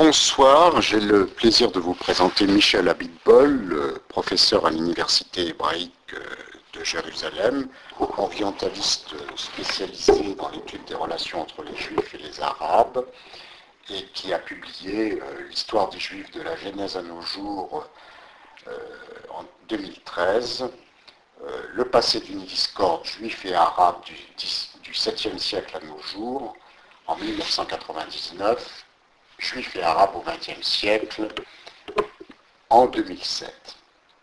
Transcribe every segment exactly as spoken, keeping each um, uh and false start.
Bonsoir, j'ai le plaisir de vous présenter Michel Abitbol, professeur à l'Université hébraïque de Jérusalem, orientaliste spécialisé dans l'étude des relations entre les Juifs et les Arabes, et qui a publié euh, l'histoire des Juifs de la Genèse à nos jours euh, en deux mille treize, euh, le passé d'une discorde juif et arabe du, du septième siècle à nos jours, en mille neuf cent quatre-vingt-dix-neuf, Juifs et Arabes au vingtième siècle, en deux mille sept.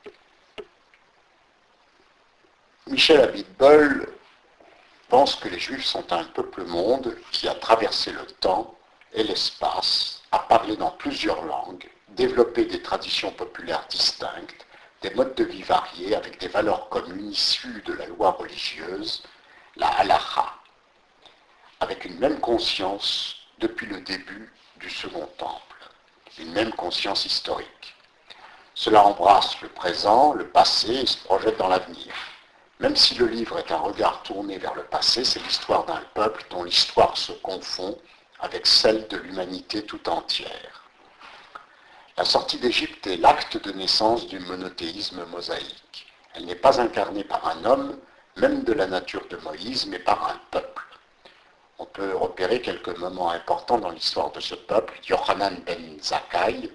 Michel Abitbol pense que les Juifs sont un peuple-monde qui a traversé le temps et l'espace, a parlé dans plusieurs langues, développé des traditions populaires distinctes, des modes de vie variés avec des valeurs communes issues de la loi religieuse, la halakha, avec une même conscience depuis le début du Second Temple, une même conscience historique. Cela embrasse le présent, le passé et se projette dans l'avenir. Même si le livre est un regard tourné vers le passé, c'est l'histoire d'un peuple dont l'histoire se confond avec celle de l'humanité tout entière. La sortie d'Égypte est l'acte de naissance du monothéisme mosaïque. Elle n'est pas incarnée par un homme, même de la nature de Moïse, mais par un peuple. On peut repérer quelques moments importants dans l'histoire de ce peuple. Yochanan ben Zakkai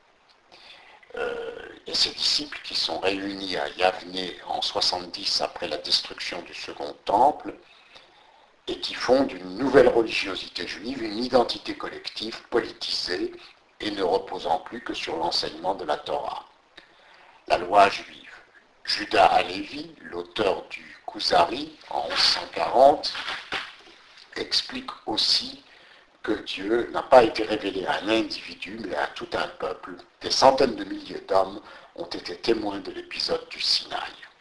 euh, et ses disciples qui sont réunis à Yavne en soixante-dix après la destruction du Second Temple et qui fondent une nouvelle religiosité juive, une identité collective politisée et ne reposant plus que sur l'enseignement de la Torah. La loi juive. Judas Halevi, l'auteur du Kuzari en onze cent quarante, explique aussi que Dieu n'a pas été révélé à un individu, mais à tout un peuple. Des centaines de milliers d'hommes ont été témoins de l'épisode du Sinaï.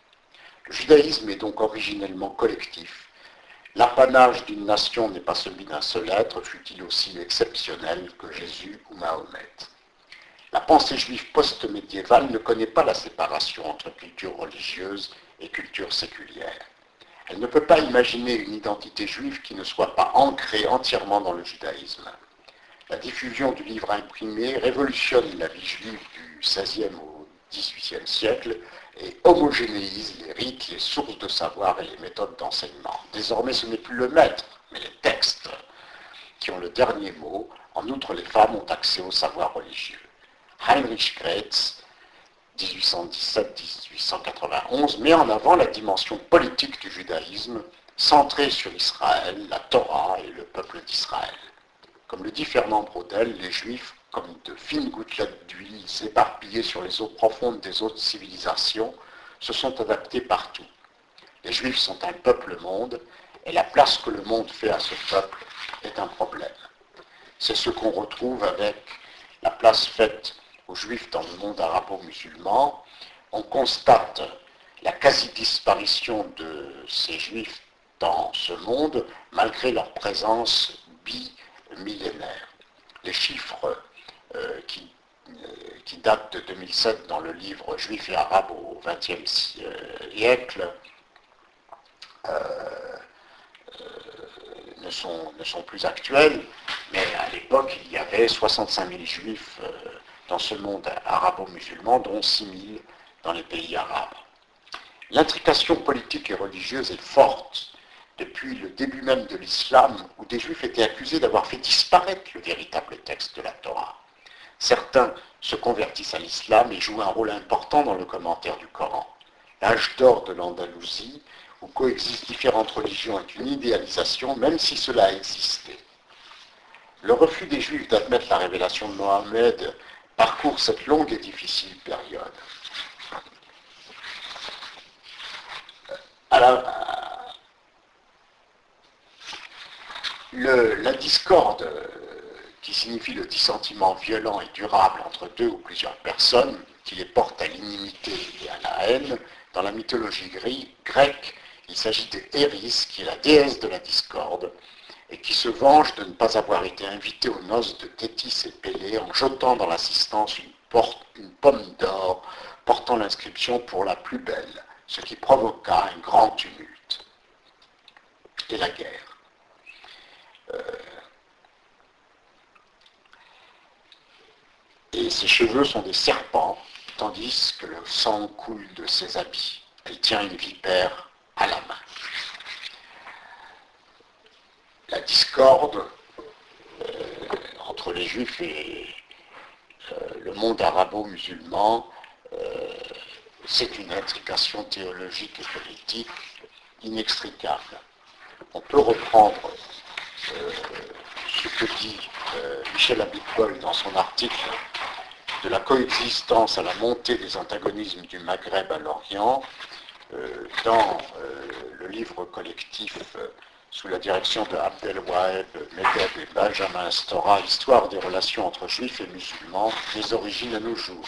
Le judaïsme est donc originellement collectif. L'apanage d'une nation n'est pas celui d'un seul être, fût-il aussi exceptionnel que Jésus ou Mahomet. La pensée juive post-médiévale ne connaît pas la séparation entre culture religieuse et culture séculière. Elle ne peut pas imaginer une identité juive qui ne soit pas ancrée entièrement dans le judaïsme. La diffusion du livre imprimé révolutionne la vie juive du seizième au dix-huitième siècle et homogénéise les rites, les sources de savoir et les méthodes d'enseignement. Désormais, ce n'est plus le maître, mais les textes qui ont le dernier mot. En outre, les femmes ont accès au savoir religieux. Heinrich Graetz, dix-huit cent dix-sept à dix-huit cent quatre-vingt-onze, met en avant la dimension politique du judaïsme, centrée sur Israël, la Torah et le peuple d'Israël. Comme le dit Fernand Braudel, les Juifs, comme de fines gouttelettes d'huile éparpillées sur les eaux profondes des autres civilisations, se sont adaptés partout. Les Juifs sont un peuple-monde, et la place que le monde fait à ce peuple est un problème. C'est ce qu'on retrouve avec la place faite aux Juifs dans le monde arabo-musulman. On constate la quasi-disparition de ces Juifs dans ce monde, malgré leur présence bimillénaire. Les chiffres euh, qui, euh, qui datent de deux mille sept dans le livre Juifs et Arabes au vingtième siècle euh, euh, ne, sont, ne sont plus actuels, mais à l'époque, il y avait soixante-cinq mille Juifs euh, dans ce monde arabo-musulman, dont six mille dans les pays arabes. L'intrication politique et religieuse est forte depuis le début même de l'islam, où des Juifs étaient accusés d'avoir fait disparaître le véritable texte de la Torah. Certains se convertissent à l'islam et jouent un rôle important dans le commentaire du Coran. L'âge d'or de l'Andalousie, où coexistent différentes religions, est une idéalisation, même si cela a existé. Le refus des Juifs d'admettre la révélation de Mohammed parcourt cette longue et difficile période. Alors, le, la discorde, qui signifie le dissentiment violent et durable entre deux ou plusieurs personnes, qui les porte à l'inimité et à la haine, dans la mythologie grecque, il s'agit de Éris, qui est la déesse de la discorde, et qui se venge de ne pas avoir été invité aux noces de Thétis et Pélée en jetant dans l'assistance une, une pomme d'or portant l'inscription pour la plus belle, ce qui provoqua un grand tumulte et la guerre. Euh, ses cheveux sont des serpents, tandis que le sang coule de ses habits. Elle tient une vipère à la main. La discorde euh, entre les Juifs et euh, le monde arabo-musulman, euh, c'est une intrication théologique et politique inextricable. On peut reprendre euh, ce que dit euh, Michel Abitbol dans son article de la coexistence à la montée des antagonismes du Maghreb à l'Orient, euh, dans euh, le livre collectif euh, sous la direction de Abdelwaheb Medeb et Benjamin Stora, Histoire des relations entre juifs et musulmans, des origines à nos jours.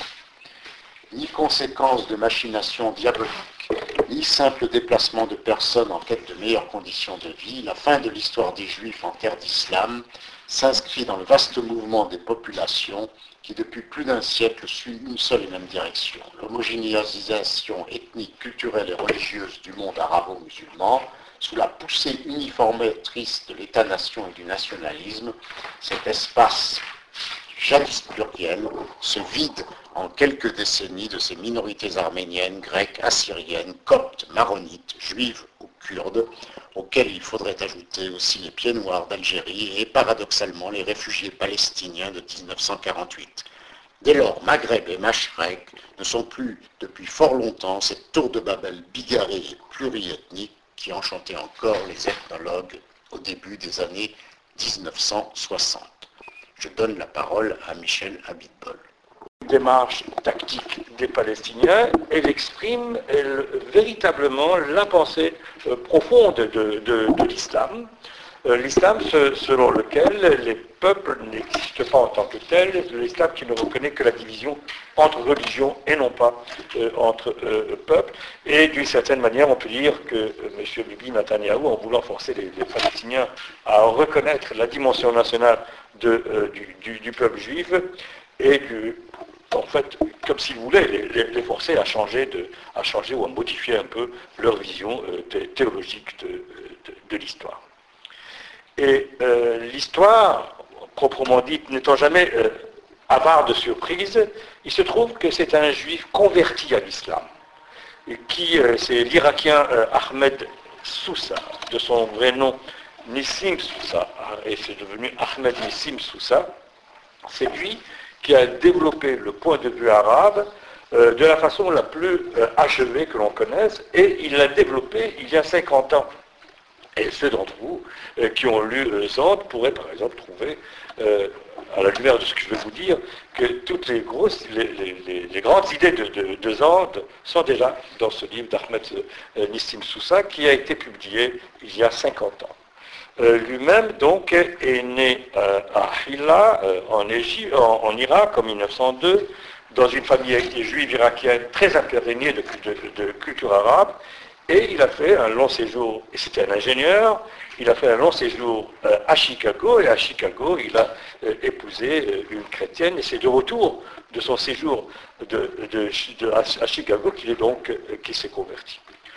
Ni conséquence de machinations diaboliques, ni simple déplacement de personnes en quête de meilleures conditions de vie, la fin de l'histoire des Juifs en terre d'islam s'inscrit dans le vaste mouvement des populations qui depuis plus d'un siècle suit une seule et même direction, l'homogénéisation ethnique, culturelle et religieuse du monde arabo-musulman, sous la poussée uniformatrice de l'État-nation et du nationalisme. Cet espace jadis pluriel se vide en quelques décennies de ces minorités arméniennes, grecques, assyriennes, coptes, maronites, juives ou kurdes, auxquelles il faudrait ajouter aussi les pieds noirs d'Algérie et paradoxalement les réfugiés palestiniens de mille neuf cent quarante-huit. Dès lors, Maghreb et Mashrek ne sont plus depuis fort longtemps cette tour de Babel bigarrée et pluriethnique qui enchantait encore les ethnologues au début des années mille neuf cent soixante. Je donne la parole à Michel Abitbol. Démarche tactique des Palestiniens, elle exprime elle, véritablement la pensée euh, profonde de, de, de l'islam. Euh, l'islam ce, selon lequel les peuples n'existent pas en tant que tels, l'islam qui ne reconnaît que la division entre religions et non pas euh, entre euh, peuples. Et d'une certaine manière, on peut dire que euh, M. Bibi Netanyahou, en voulant forcer les, les Palestiniens à reconnaître la dimension nationale de, euh, du, du, du peuple juif, et du, en fait, comme s'ils voulaient les, les, les forcer à changer, de, à changer ou à modifier un peu leur vision euh, thé, théologique de, de, de l'histoire. Et euh, l'histoire, proprement dite, n'étant jamais euh, avare de surprises, il se trouve que c'est un juif converti à l'islam, qui, euh, c'est l'Irakien euh, Ahmed Sousa, de son vrai nom Nissim Sousa, et c'est devenu Ahmed Nissim Sousa. C'est lui qui a développé le point de vue arabe euh, de la façon la plus euh, achevée que l'on connaisse, et il l'a développé il y a cinquante ans. Et ceux d'entre vous euh, qui ont lu euh, Zand pourraient par exemple trouver, euh, à la lumière de ce que je vais vous dire, que toutes les grosses, les, les, les grandes idées de, de, de Zand sont déjà dans ce livre d'Ahmed euh, Nissim Sousa qui a été publié il y a cinquante ans. Euh, lui-même, donc, est né euh, à Hilla, euh, en, Égypte, en, en Irak, en mille neuf cent deux, dans une famille juive irakienne très imprégnée de, de, de culture arabe, et il a fait un long séjour, et c'était un ingénieur, il a fait un long séjour euh, à Chicago, et à Chicago, il a euh, épousé euh, une chrétienne, et c'est de retour de son séjour de, de, de, à, à Chicago qu'il est donc, euh, qui s'est converti.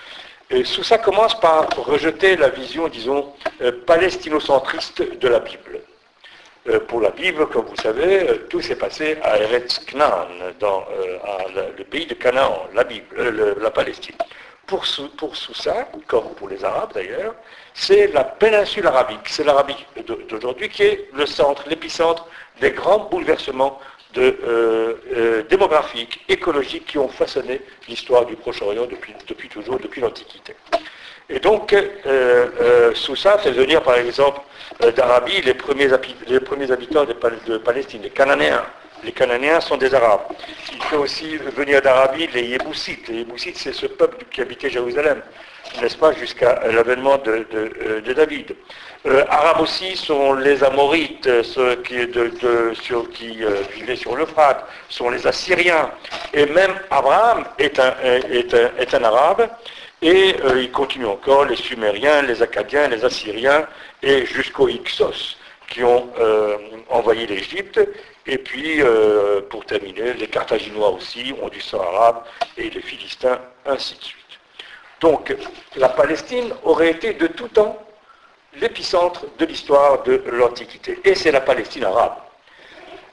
Et Sousa commence par rejeter la vision, disons, euh, palestino-centriste de la Bible. Euh, pour la Bible, comme vous savez, euh, tout s'est passé à Eretz Canaan, dans euh, à, la, le pays de Canaan, la Bible, euh, le, la Palestine. Pour, pour Sousa, comme pour les Arabes d'ailleurs, c'est la péninsule arabique, c'est l'Arabie d'aujourd'hui qui est le centre, l'épicentre des grands bouleversements De, euh, euh, démographiques, écologiques qui ont façonné l'histoire du Proche-Orient depuis, depuis toujours, depuis l'Antiquité. Et donc, euh, euh, Sousa fait venir par exemple euh, d'Arabie les premiers, les premiers habitants de, de Palestine, les Cananéens. Les Cananéens sont des Arabes. Il fait aussi venir d'Arabie les Yéboussites. Les Yéboussites, c'est ce peuple qui habitait Jérusalem, n'est-ce pas, jusqu'à l'avènement de, de, de David. Euh, Arabes aussi sont les Amorites, ceux qui, de, de, sur, qui euh, vivaient sur l'Euphrate, sont les Assyriens. Et même Abraham est un, est un, est un Arabe. Et euh, il continue encore les Sumériens, les Akkadiens, les Assyriens, et jusqu'aux Hyksos, qui ont euh, envahi l'Égypte. Et puis, euh, pour terminer, les Carthaginois aussi ont du sang arabe, et les Philistins, ainsi de suite. Donc, la Palestine aurait été de tout temps l'épicentre de l'histoire de l'Antiquité. Et c'est la Palestine arabe.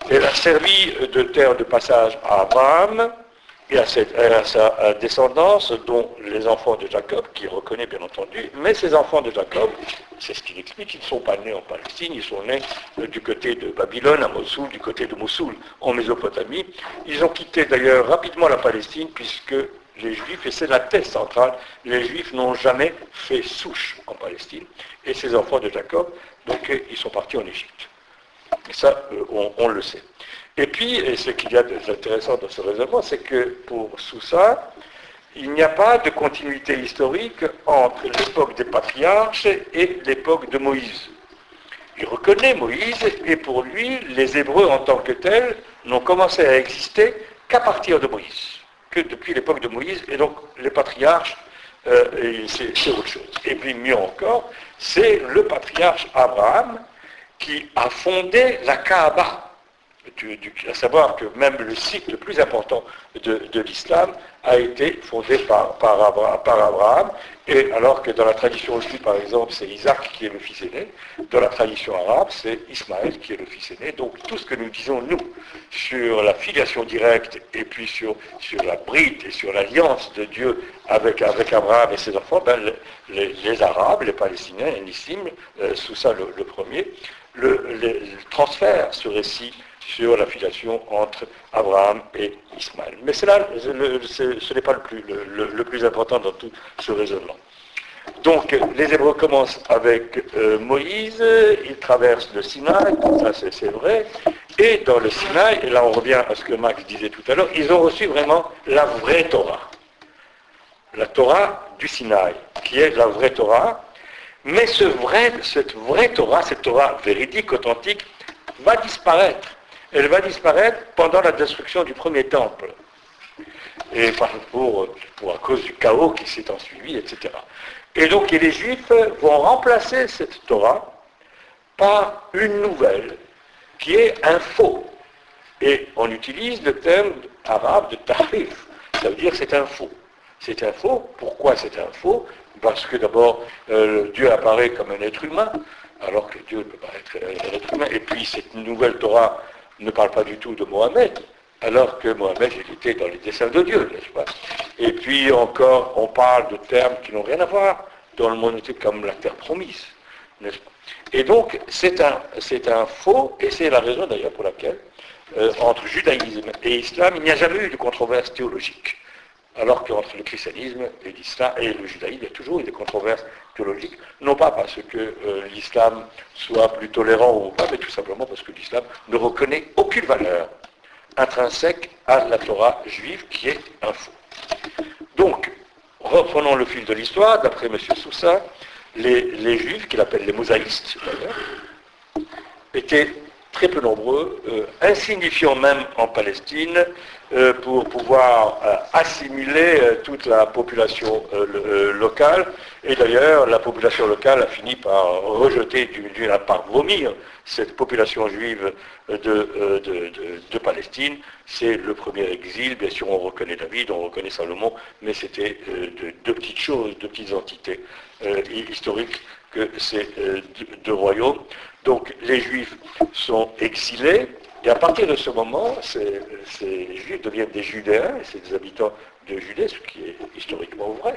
Elle a servi de terre de passage à Abraham et à, cette, à sa descendance, dont les enfants de Jacob, qu'il reconnaît bien entendu, mais ces enfants de Jacob, c'est ce qu'il explique, ils ne sont pas nés en Palestine, ils sont nés du côté de Babylone, à Mossoul, du côté de Mossoul, en Mésopotamie. Ils ont quitté d'ailleurs rapidement la Palestine, puisque les Juifs, et c'est la thèse centrale, les Juifs n'ont jamais fait souche en Palestine, et ces enfants de Jacob, donc ils sont partis en Égypte. Et ça, on, on le sait. Et puis, et ce qu'il y a d'intéressant dans ce raisonnement, c'est que pour Sousa, il n'y a pas de continuité historique entre l'époque des patriarches et l'époque de Moïse. Il reconnaît Moïse, et pour lui, les Hébreux en tant que tels n'ont commencé à exister qu'à partir de Moïse, que depuis l'époque de Moïse, et donc les patriarches, euh, c'est, c'est autre chose. Et puis mieux encore, c'est le patriarche Abraham qui a fondé la Kaaba. Du, du, à savoir que même le site le plus important de, de l'islam a été fondé par, par, Abraham, par Abraham, et alors que dans la tradition juive, par exemple, c'est Isaac qui est le fils aîné, dans la tradition arabe, c'est Ismaël qui est le fils aîné. Donc tout ce que nous disons, nous, sur la filiation directe, et puis sur, sur la bride et sur l'alliance de Dieu avec, avec Abraham et ses enfants, ben, les, les Arabes, les Palestiniens, l'islam, euh, sous ça le, le premier, le, le, le transfert ce récit sur la filiation entre Abraham et Ismaël. Mais c'est là, le, c'est, ce n'est pas le plus, le, le, le plus important dans tout ce raisonnement. Donc, les Hébreux commencent avec euh, Moïse, ils traversent le Sinaï, ça c'est, c'est vrai, et dans le Sinaï, et là on revient à ce que Max disait tout à l'heure, ils ont reçu vraiment la vraie Torah. La Torah du Sinaï, qui est la vraie Torah, mais ce vrai, cette vraie Torah, cette Torah véridique, authentique, va disparaître. Elle va disparaître pendant la destruction du premier temple, et pour, pour à cause du chaos qui s'est ensuivi, et cetera. Et donc et les Juifs vont remplacer cette Torah par une nouvelle, qui est un faux. Et on utilise le terme arabe de tahrif, ça veut dire c'est un faux. C'est un faux. Pourquoi c'est un faux? Parce que d'abord, euh, Dieu apparaît comme un être humain, alors que Dieu ne peut pas être un être humain. Et puis cette nouvelle Torah ne parle pas du tout de Mohammed, alors que Mohammed il était dans les desseins de Dieu, n'est-ce pas? Et puis encore, on parle de termes qui n'ont rien à voir dans le monothéisme, comme la terre promise, n'est-ce pas? Et donc, c'est un, c'est un faux, et c'est la raison d'ailleurs pour laquelle, euh, entre judaïsme et islam, il n'y a jamais eu de controverse théologique. Alors qu'entre le christianisme et l'islam et le judaïsme, il y a toujours eu des controverses théologiques, non pas parce que euh, l'islam soit plus tolérant ou pas, mais tout simplement parce que l'islam ne reconnaît aucune valeur intrinsèque à la Torah juive, qui est un faux. Donc, reprenons le fil de l'histoire, d'après M. Sousa, les, les juifs, qu'il appelle les mosaïstes d'ailleurs, étaient très peu nombreux, euh, insignifiants même en Palestine, euh, pour pouvoir euh, assimiler euh, toute la population euh, le, euh, locale. Et d'ailleurs, la population locale a fini par rejeter, du, du, par vomir cette population juive de, euh, de, de, de Palestine. C'est le premier exil. Bien sûr, on reconnaît David, on reconnaît Salomon, mais c'était euh, de, de petites choses, de petites entités euh, historiques que ces euh, deux, deux royaumes. Donc les Juifs sont exilés, et à partir de ce moment, ces, ces Juifs deviennent des Judéens, et c'est des habitants de Judée, ce qui est historiquement vrai.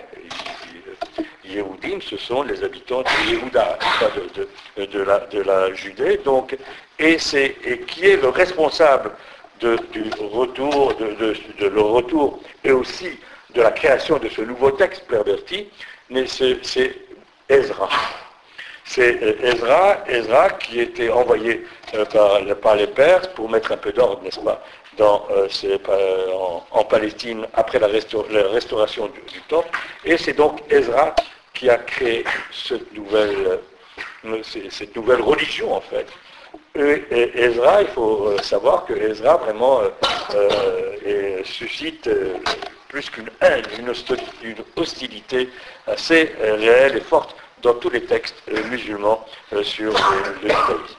Les Yéhoudim, ce sont les habitants de Yehuda, de, de, de, la, de la Judée, donc, et, c'est, et qui est le responsable de, du retour, de, de, de leur retour, et aussi de la création de ce nouveau texte perverti, mais c'est, c'est Ezra. C'est Ezra, Ezra qui était envoyé euh, par, par les Perses pour mettre un peu d'ordre, n'est-ce pas, dans, euh, ces, euh, en, en Palestine après la, restaur, la restauration du, du temple. Et c'est donc Ezra qui a créé cette nouvelle, euh, cette nouvelle religion, en fait. Et, et Ezra, il faut euh, savoir que Ezra vraiment euh, euh, et suscite euh, plus qu'une haine, une, une hostilité assez euh, réelle et forte dans tous les textes euh, musulmans euh, sur euh, le judaïsme.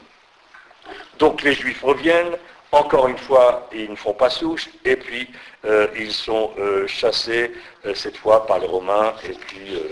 Donc les Juifs reviennent, encore une fois, ils ne font pas souche, et puis euh, ils sont euh, chassés, euh, cette fois par les Romains, et puis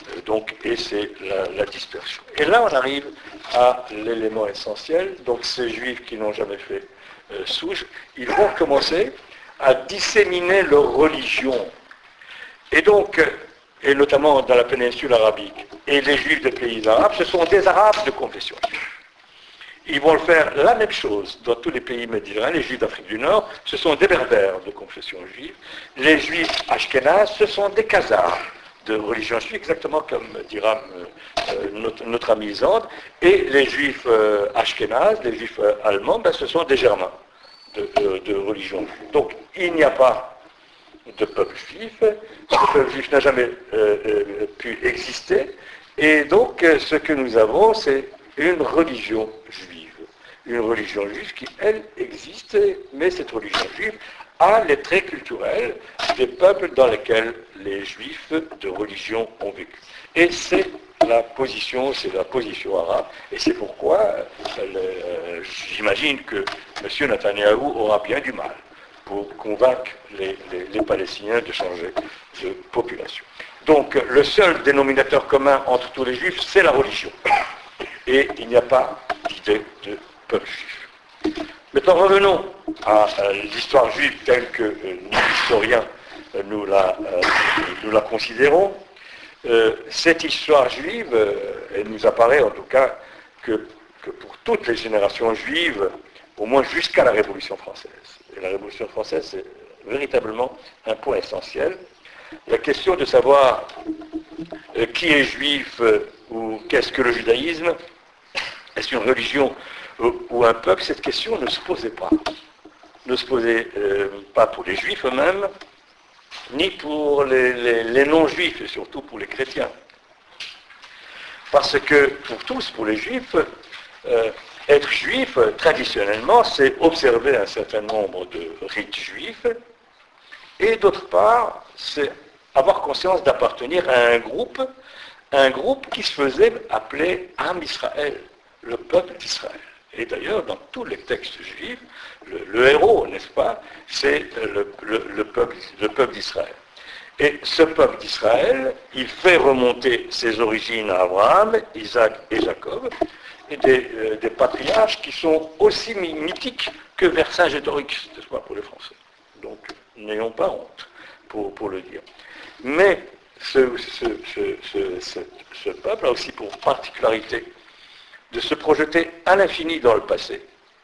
Donc, et c'est la, la dispersion. Et là, on arrive à l'élément essentiel. Donc, ces juifs qui n'ont jamais fait euh, souche, ils vont commencer à disséminer leur religion. Et donc, et notamment dans la péninsule arabique, et les juifs des pays arabes, ce sont des arabes de confession juive. Ils vont le faire la même chose dans tous les pays méditerranéens. Les juifs d'Afrique du Nord, ce sont des berbères de confession juive. Les juifs ashkénazes, ce sont des khazars de religion juive, exactement comme dira euh, notre, notre ami Zand. Et les juifs euh, ashkénazes, les juifs euh, allemands, ben, ce sont des germains de, de, de religion juive. Donc il n'y a pas de peuple juif. Ce peuple juif n'a jamais euh, euh, pu exister. Et donc euh, ce que nous avons, c'est une religion juive. Une religion juive qui, elle, existe, mais cette religion juive a les traits culturels des peuples dans lesquels les juifs de religion ont vécu. Et c'est la position, c'est la position arabe. Et c'est pourquoi euh, j'imagine que M. Netanyahou aura bien du mal pour convaincre les, les, les Palestiniens de changer de population. Donc le seul dénominateur commun entre tous les juifs, c'est la religion. Et il n'y a pas d'idée de peuple juif. Maintenant revenons à, à l'histoire juive telle que euh, nous, historiens, euh, nous, la, euh, nous la considérons. Euh, cette histoire juive, euh, elle nous apparaît en tout cas que, que pour toutes les générations juives, au moins jusqu'à la Révolution française. Et la Révolution française, c'est véritablement un point essentiel. La question de savoir euh, qui est juif euh, ou qu'est-ce que le judaïsme, est-ce une religion ou, ou un peuple, cette question ne se posait pas. Ne se posait euh, pas pour les juifs eux-mêmes, ni pour les, les, les non-juifs, et surtout pour les chrétiens. Parce que pour tous, pour les juifs, euh, être juif, traditionnellement, c'est observer un certain nombre de rites juifs, et d'autre part, c'est avoir conscience d'appartenir à un groupe, un groupe qui se faisait appeler Am Israël, le peuple d'Israël. Et d'ailleurs, dans tous les textes juifs, le, le héros, n'est-ce pas, c'est le, le, le peuple, le peuple d'Israël. Et ce peuple d'Israël, il fait remonter ses origines à Abraham, Isaac et Jacob, et des, euh, des patriarches qui sont aussi mythiques que Vercingétorix, n'est-ce pas, pour les Français. Donc, n'ayons pas honte pour, pour le dire. Mais ce, ce, ce, ce, ce peuple a aussi pour particularité de se projeter à l'infini dans le passé,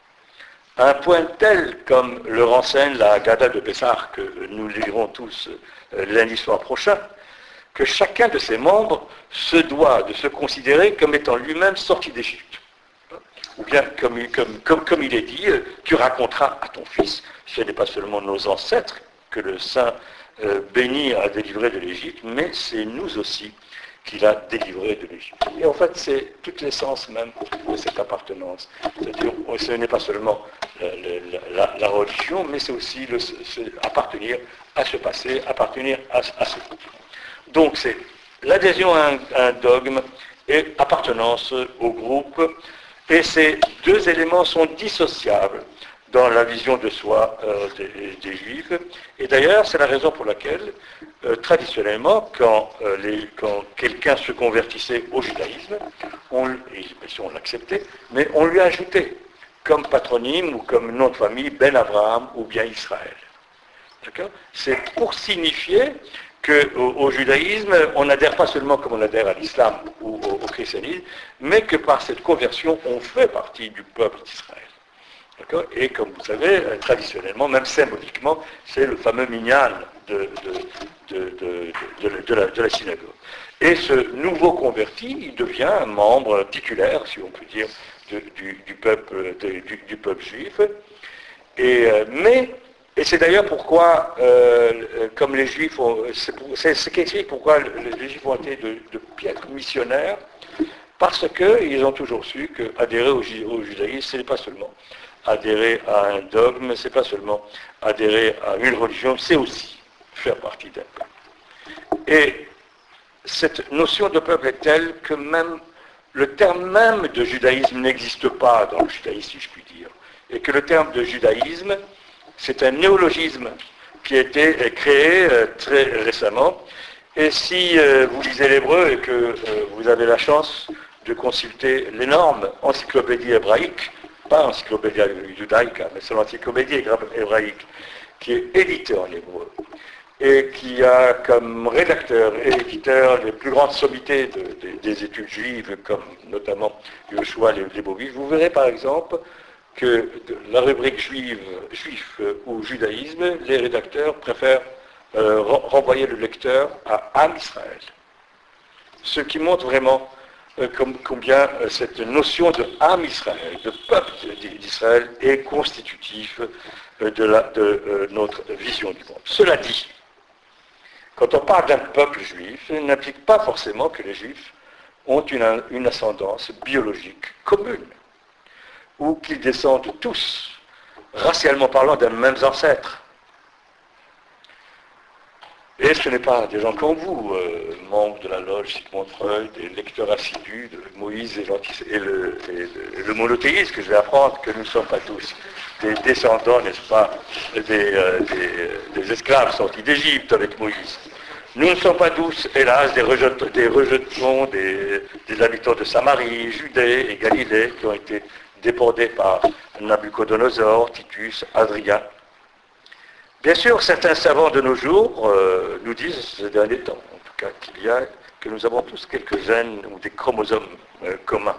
à un point tel, comme le renseigne la Haggadah de Pessah, que nous lirons tous euh, lundi soir prochain, que chacun de ses membres se doit de se considérer comme étant lui-même sorti d'Égypte. Ou bien, comme, comme, comme, comme il est dit, euh, tu raconteras à ton fils, ce n'est pas seulement nos ancêtres que le Saint euh, béni a délivré de l'Égypte, mais c'est nous aussi qu'il a délivré de l'Égypte. Et en fait, c'est toute l'essence même de cette appartenance. C'est-à-dire, ce n'est pas seulement la, la, la religion, mais c'est aussi le, ce, appartenir à ce passé, appartenir à, à ce groupe. Donc, c'est l'adhésion à un, à un dogme et appartenance au groupe. Et ces deux éléments sont dissociables dans la vision de soi euh, des, des Juifs. Et d'ailleurs, c'est la raison pour laquelle, euh, traditionnellement, quand, euh, les, quand quelqu'un se convertissait au judaïsme, on, et on l'acceptait, mais on lui ajoutait comme patronyme ou comme nom de famille Ben Abraham ou bien Israël. D'accord ? C'est pour signifier qu'au au judaïsme, on n'adhère pas seulement comme on adhère à l'islam ou au, au christianisme, mais que par cette conversion, on fait partie du peuple d'Israël. D'accord ? Et comme vous savez, traditionnellement, même symboliquement, c'est le fameux minyan de, de, de, de, de, de, la, de la synagogue. Et ce nouveau converti, il devient un membre titulaire, si on peut dire, de, du, du, peuple, de, du, du peuple juif. Et, mais, et c'est d'ailleurs pourquoi, euh, comme les Juifs, ont, c'est, pour, c'est ce qui explique pourquoi les Juifs ont été de, de piètres missionnaires, parce qu'ils ont toujours su qu'adhérer au, au judaïsme, ce n'est pas seulement adhérer à un dogme, c'est pas seulement adhérer à une religion, c'est aussi faire partie d'un peuple. Et cette notion de peuple est telle que même le terme même de judaïsme n'existe pas dans le judaïsme, si je puis dire. Et que le terme de judaïsme, c'est un néologisme qui a été créé très récemment Et si euh, vous lisez l'hébreu et que euh, vous avez la chance de consulter l'énorme encyclopédie hébraïque, pas encyclopédie judaïque, mais c'est l'encyclopédie hébraïque, qui est éditée en hébreu, et qui a comme rédacteur et éditeur les plus grandes sommités de, de, des études juives, comme notamment Yoshua Leibovitch, vous verrez par exemple que la rubrique juive, juif ou judaïsme, les rédacteurs préfèrent euh, renvoyer le lecteur à Am Israël. Ce qui montre vraiment euh, comme, combien euh, cette notion de Am Israël, de peuple d'Israël, est constitutif euh, de, la, de euh, notre vision du monde. Cela dit, quand on parle d'un peuple juif, ça n'implique pas forcément que les juifs ont une, une ascendance biologique commune, ou qu'ils descendent tous, racialement parlant, d'un même ancêtre. Et ce n'est pas des gens comme vous, euh, membres de la loge Sigmund Freud, des lecteurs assidus de Moïse et, et, le, et le, le monothéisme, que je vais apprendre que nous ne sommes pas tous des descendants, n'est-ce pas, des, euh, des, des esclaves sortis d'Égypte avec Moïse. Nous ne sommes pas tous, hélas, des, rejet, des rejetons, des, des habitants de Samarie, Judée et Galilée, qui ont été déportés par Nabucodonosor, Titus, Adrien. Bien sûr, certains savants de nos jours euh, nous disent, ces derniers temps, en tout cas, qu'il y a, que nous avons tous quelques gènes ou des chromosomes euh, communs.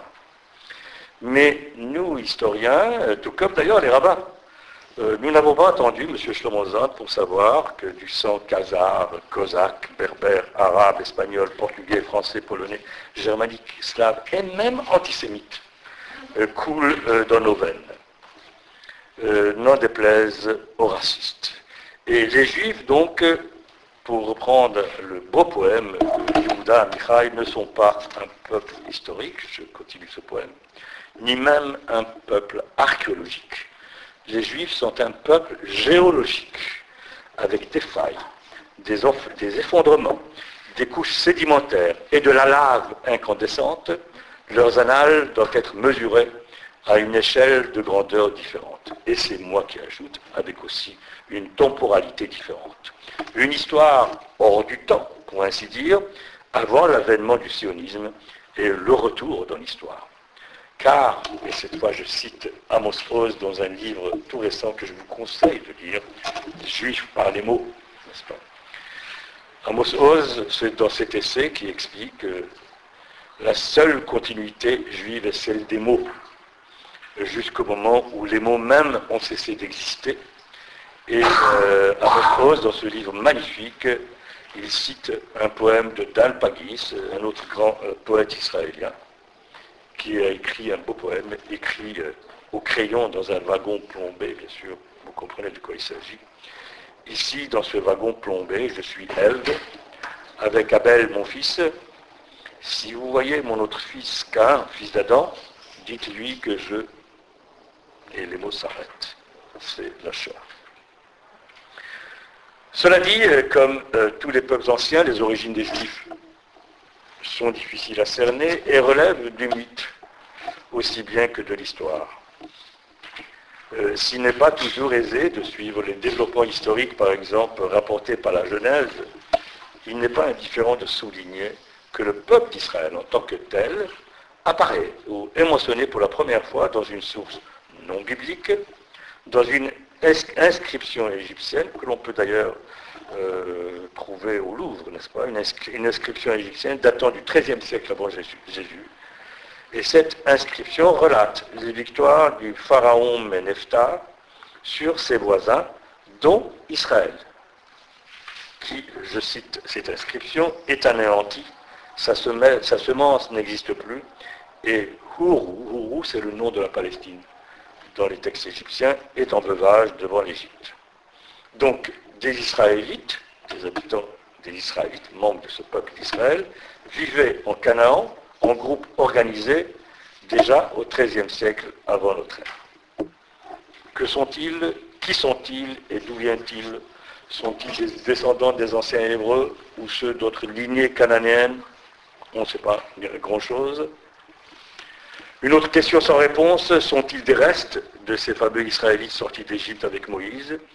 Mais nous, historiens, euh, tout comme d'ailleurs les rabbins, euh, nous n'avons pas attendu M. Shlomo Zand pour savoir que du sang khazar, cosaque, berbère, arabe, espagnol, portugais, français, polonais, germanique, slave et même antisémite euh, coule euh, dans nos veines. Euh, n'en déplaise aux racistes. Et les Juifs, donc, pour reprendre le beau poème de Yehuda Amichai, ne sont pas un peuple historique, je continue ce poème, ni même un peuple archéologique. Les Juifs sont un peuple géologique, avec des failles, des, des effondrements, des couches sédimentaires et de la lave incandescente. Leurs annales doivent être mesurées à une échelle de grandeur différente. Et c'est moi qui ajoute, avec aussi une temporalité différente. Une histoire hors du temps, pour ainsi dire, avant l'avènement du sionisme et le retour dans l'histoire. Car, et cette fois je cite Amos Oz dans un livre tout récent que je vous conseille de lire, Juifs par les mots, n'est-ce pas? Amos Oz, c'est dans cet essai qui explique que la seule continuité juive est celle des mots, jusqu'au moment où les mots mêmes ont cessé d'exister. Et euh, Amos Oz, dans ce livre magnifique, il cite un poème de Dan Pagis, un autre grand euh, poète israélien, qui a écrit un beau poème, écrit euh, au crayon dans un wagon plombé, bien sûr, vous comprenez de quoi il s'agit. Ici, dans ce wagon plombé, je suis Ève, avec Abel, mon fils. Si vous voyez mon autre fils, Cain, fils d'Adam, dites-lui que je... Et les mots s'arrêtent. C'est la Shoah. Cela dit, comme euh, tous les peuples anciens, les origines des Juifs sont difficiles à cerner et relèvent du mythe, aussi bien que de l'histoire. Euh, s'il n'est pas toujours aisé de suivre les développements historiques, par exemple, rapportés par la Genèse, il n'est pas indifférent de souligner que le peuple d'Israël, en tant que tel, apparaît ou est mentionné pour la première fois dans une source non biblique, dans une inscription égyptienne, que l'on peut d'ailleurs euh, trouver au Louvre, n'est-ce pas, une, inscri une inscription égyptienne datant du treizième siècle avant Jésus. Et cette inscription relate les victoires du pharaon Ménephta sur ses voisins, dont Israël, qui, je cite cette inscription, est anéanti, sa, semelle, sa semence n'existe plus, et Hourou, Hourou c'est le nom de la Palestine, dans les textes égyptiens, est en veuvage devant l'Égypte. Donc, des Israélites, des habitants des Israélites, membres de ce peuple d'Israël, vivaient en Canaan, en groupe organisé, déjà au treizième siècle avant notre ère. Que sont-ils? Qui sont-ils et d'où viennent-ils? Sont-ils des descendants des anciens Hébreux ou ceux d'autres lignées cananéennes? On ne sait pas grand-chose. Une autre question sans réponse, sont-ils des restes de ces fameux Israélites sortis d'Égypte avec Moïse?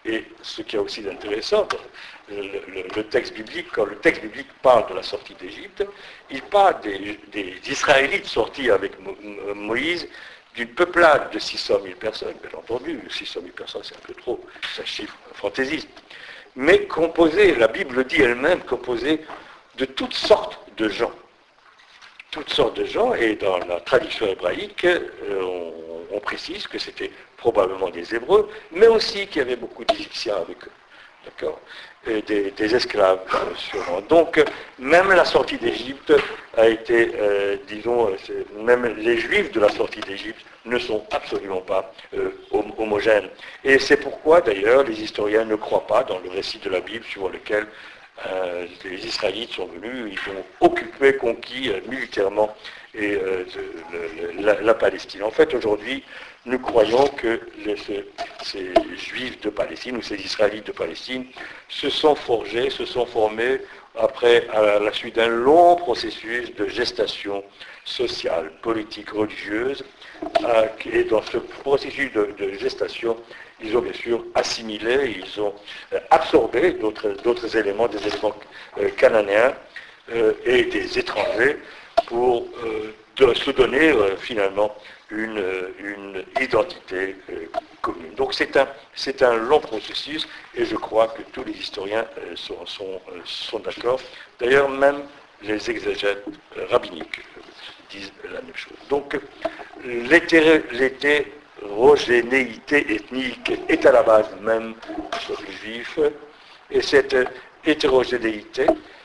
Et ce qui est aussi intéressant, le, le, le texte biblique, quand le texte biblique parle de la sortie d'Égypte, il parle des, des Israélites sortis avec Mo, Moïse d'une peuplade de six cent mille personnes, bien entendu. six cent mille personnes, c'est un peu trop, c'est un chiffre fantaisiste. Mais composé, la Bible dit elle-même, composé de toutes sortes de gens. Toutes sortes de gens, et dans la tradition hébraïque, euh, on, on précise que c'était probablement des Hébreux, mais aussi qu'il y avait beaucoup d'Égyptiens avec eux. D'accord ? Et des, des esclaves, euh, sûrement. Donc, même la sortie d'Égypte a été, euh, disons, même les Juifs de la sortie d'Égypte ne sont absolument pas euh, homogènes. Et c'est pourquoi, d'ailleurs, les historiens ne croient pas dans le récit de la Bible suivant lequel euh, les Israélites sont venus, ils ont occupé, conquis euh, militairement et, euh, de, le, la, la Palestine. En fait, aujourd'hui, nous croyons que les, ce, ces Juifs de Palestine ou ces Israélites de Palestine se sont forgés, se sont formés après, à la suite d'un long processus de gestation sociale, politique, religieuse. Euh, et dans ce processus de, de gestation, ils ont bien sûr assimilé, ils ont euh, absorbé d'autres, d'autres éléments, des éléments euh, cananéens euh, et des étrangers pour euh, de se donner euh, finalement une, une identité euh, commune. Donc c'est un, c'est un long processus et je crois que tous les historiens euh, sont, sont, euh, sont d'accord. D'ailleurs, même les exégètes euh, rabbiniques euh, disent la même chose. Donc l'hétéro, l'hétérogénéité ethnique est à la base même des Juifs et cette hétérogénéité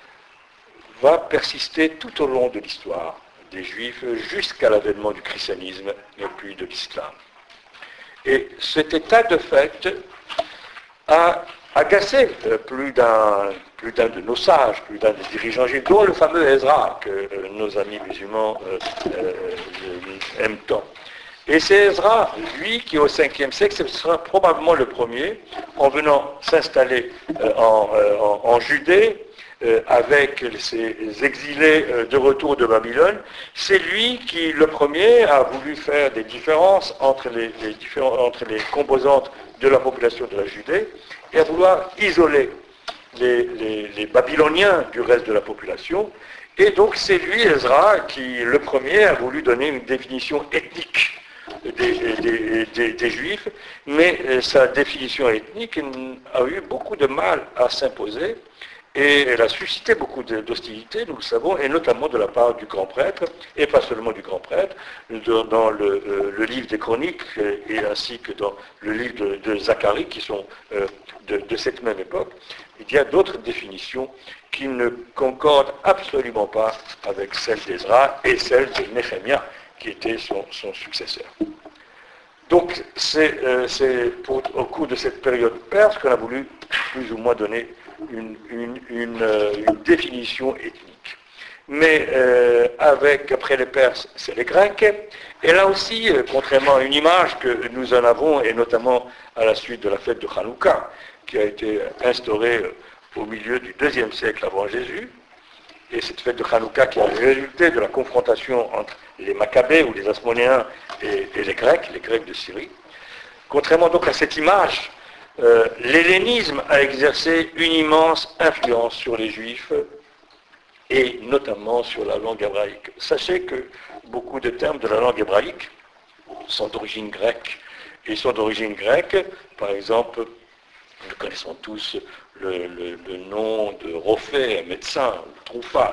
va persister tout au long de l'histoire des Juifs jusqu'à l'avènement du christianisme et puis de l'islam. Et cet état de fait a agacé plus d'un, plus d'un de nos sages, plus d'un des dirigeants juifs, dont le fameux Ezra, que euh, nos amis musulmans euh, euh, aiment tant. Et c'est Ezra, lui, qui au cinquième siècle, ce sera probablement le premier, en venant s'installer euh, en, euh, en, en Judée, Euh, avec ces exilés euh, de retour de Babylone, c'est lui qui, le premier, a voulu faire des différences entre les, les, différents, entre les composantes de la population de la Judée et a vouloir isoler les, les, les Babyloniens du reste de la population. Et donc c'est lui, Ezra, qui, le premier, a voulu donner une définition ethnique des, des, des, des Juifs, mais euh, sa définition ethnique a eu beaucoup de mal à s'imposer. Et elle a suscité beaucoup d'hostilité, nous le savons, et notamment de la part du grand prêtre, et pas seulement du grand prêtre, dans le, le livre des Chroniques, et ainsi que dans le livre de, de Zacharie, qui sont de, de cette même époque. Il y a d'autres définitions qui ne concordent absolument pas avec celle d'Ezra et celle de Néhémie, qui était son, son successeur. Donc, c'est euh, au cours de cette période perse qu'on a voulu plus ou moins donner Une, une, une, une définition ethnique. Mais euh, avec, après les Perses, c'est les Grecs. Et là aussi, euh, contrairement à une image que nous en avons, et notamment à la suite de la fête de Hanouka, qui a été instaurée au milieu du deuxième siècle avant Jésus, et cette fête de Hanouka qui a résulté de la confrontation entre les Maccabées ou les Asmonéens et, et les Grecs, les Grecs de Syrie. Contrairement donc à cette image, Euh, l'hellénisme a exercé une immense influence sur les Juifs et notamment sur la langue hébraïque. Sachez que beaucoup de termes de la langue hébraïque sont d'origine grecque. Ils sont d'origine grecque, par exemple, nous connaissons tous le, le, le nom de Rophé, un médecin, Troufa,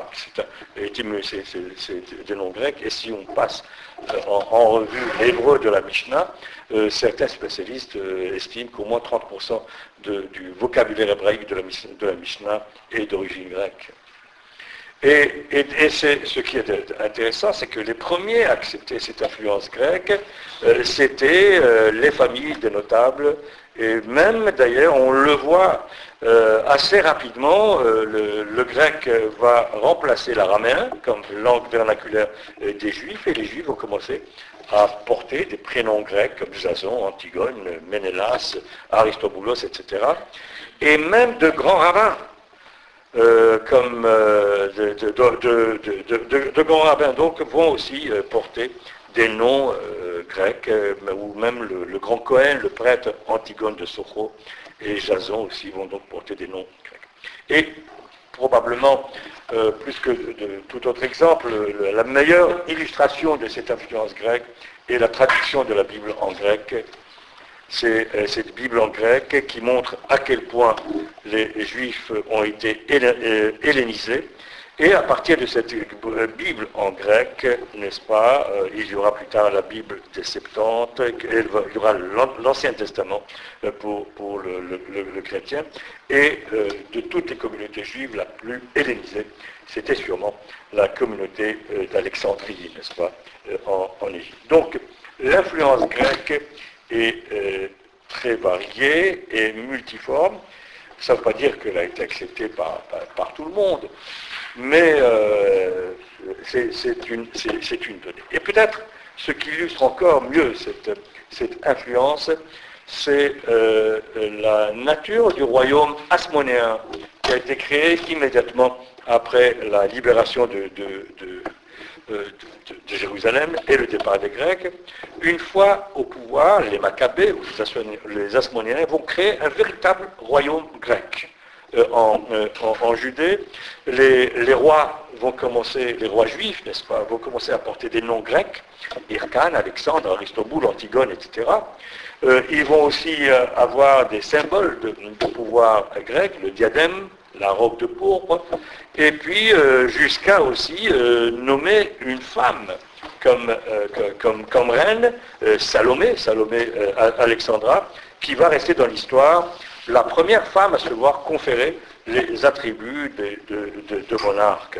c'est des noms grecs, et si on passe euh, en, en revue l'hébreu de la Mishnah, euh, certains spécialistes euh, estiment qu'au moins trente pour cent de, du vocabulaire hébraïque de la, de la Mishnah est d'origine grecque. Et, et, et c'est, ce qui est intéressant, c'est que les premiers à accepter cette influence grecque, euh, c'était euh, les familles des notables, et même d'ailleurs, on le voit euh, assez rapidement, euh, le, le grec va remplacer l'araméen comme langue vernaculaire euh, des Juifs, et les Juifs vont commencer à porter des prénoms grecs comme Jason, Antigone, Ménélas, Aristoboulos, et cetera. Et même de grands rabbins. Euh, comme euh, de, de, de, de, de, de grands rabbins donc vont aussi euh, porter des noms euh, grecs, euh, ou même le, le grand Cohen, le prêtre Antigone de Socho, et Jason aussi vont donc porter des noms grecs. Et probablement, euh, plus que de, de tout autre exemple, le, la meilleure illustration de cette influence grecque est la traduction de la Bible en grec. C'est euh, cette Bible en grec qui montre à quel point les, les Juifs ont été hellénisés. Et à partir de cette Bible en grec, n'est-ce pas, euh, il y aura plus tard la Bible des Septante, il y aura l'Ancien Testament pour, pour le, le, le, le chrétien, et euh, de toutes les communautés juives, la plus hellénisée, c'était sûrement la communauté euh, d'Alexandrie, n'est-ce pas, euh, en, en Égypte. Donc, l'influence grecque est euh, très variée et multiforme. Ça ne veut pas dire qu'elle a été acceptée par, par, par tout le monde, mais euh, c'est une, une donnée. Et peut-être ce qui illustre encore mieux cette, cette influence, c'est euh, la nature du royaume hasmonéen qui a été créé immédiatement après la libération de, de, de, de, de Jérusalem et le départ des Grecs. Une fois au pouvoir, les Maccabées ou les Hasmonéens vont créer un véritable royaume grec. Euh, en, euh, en, en Judée, les, les rois vont commencer, les rois juifs, n'est-ce pas, vont commencer à porter des noms grecs, Hyrcane, Alexandre, Aristoboule, Antigone, et cetera. Euh, ils vont aussi euh, avoir des symboles de, de pouvoir grec, le diadème, la robe de pourpre, et puis euh, jusqu'à aussi euh, nommer une femme comme, euh, comme, comme reine, euh, Salomé, Salomé euh, Alexandra, qui va rester dans l'histoire la première femme à se voir conférer les attributs de, de, de, de monarque.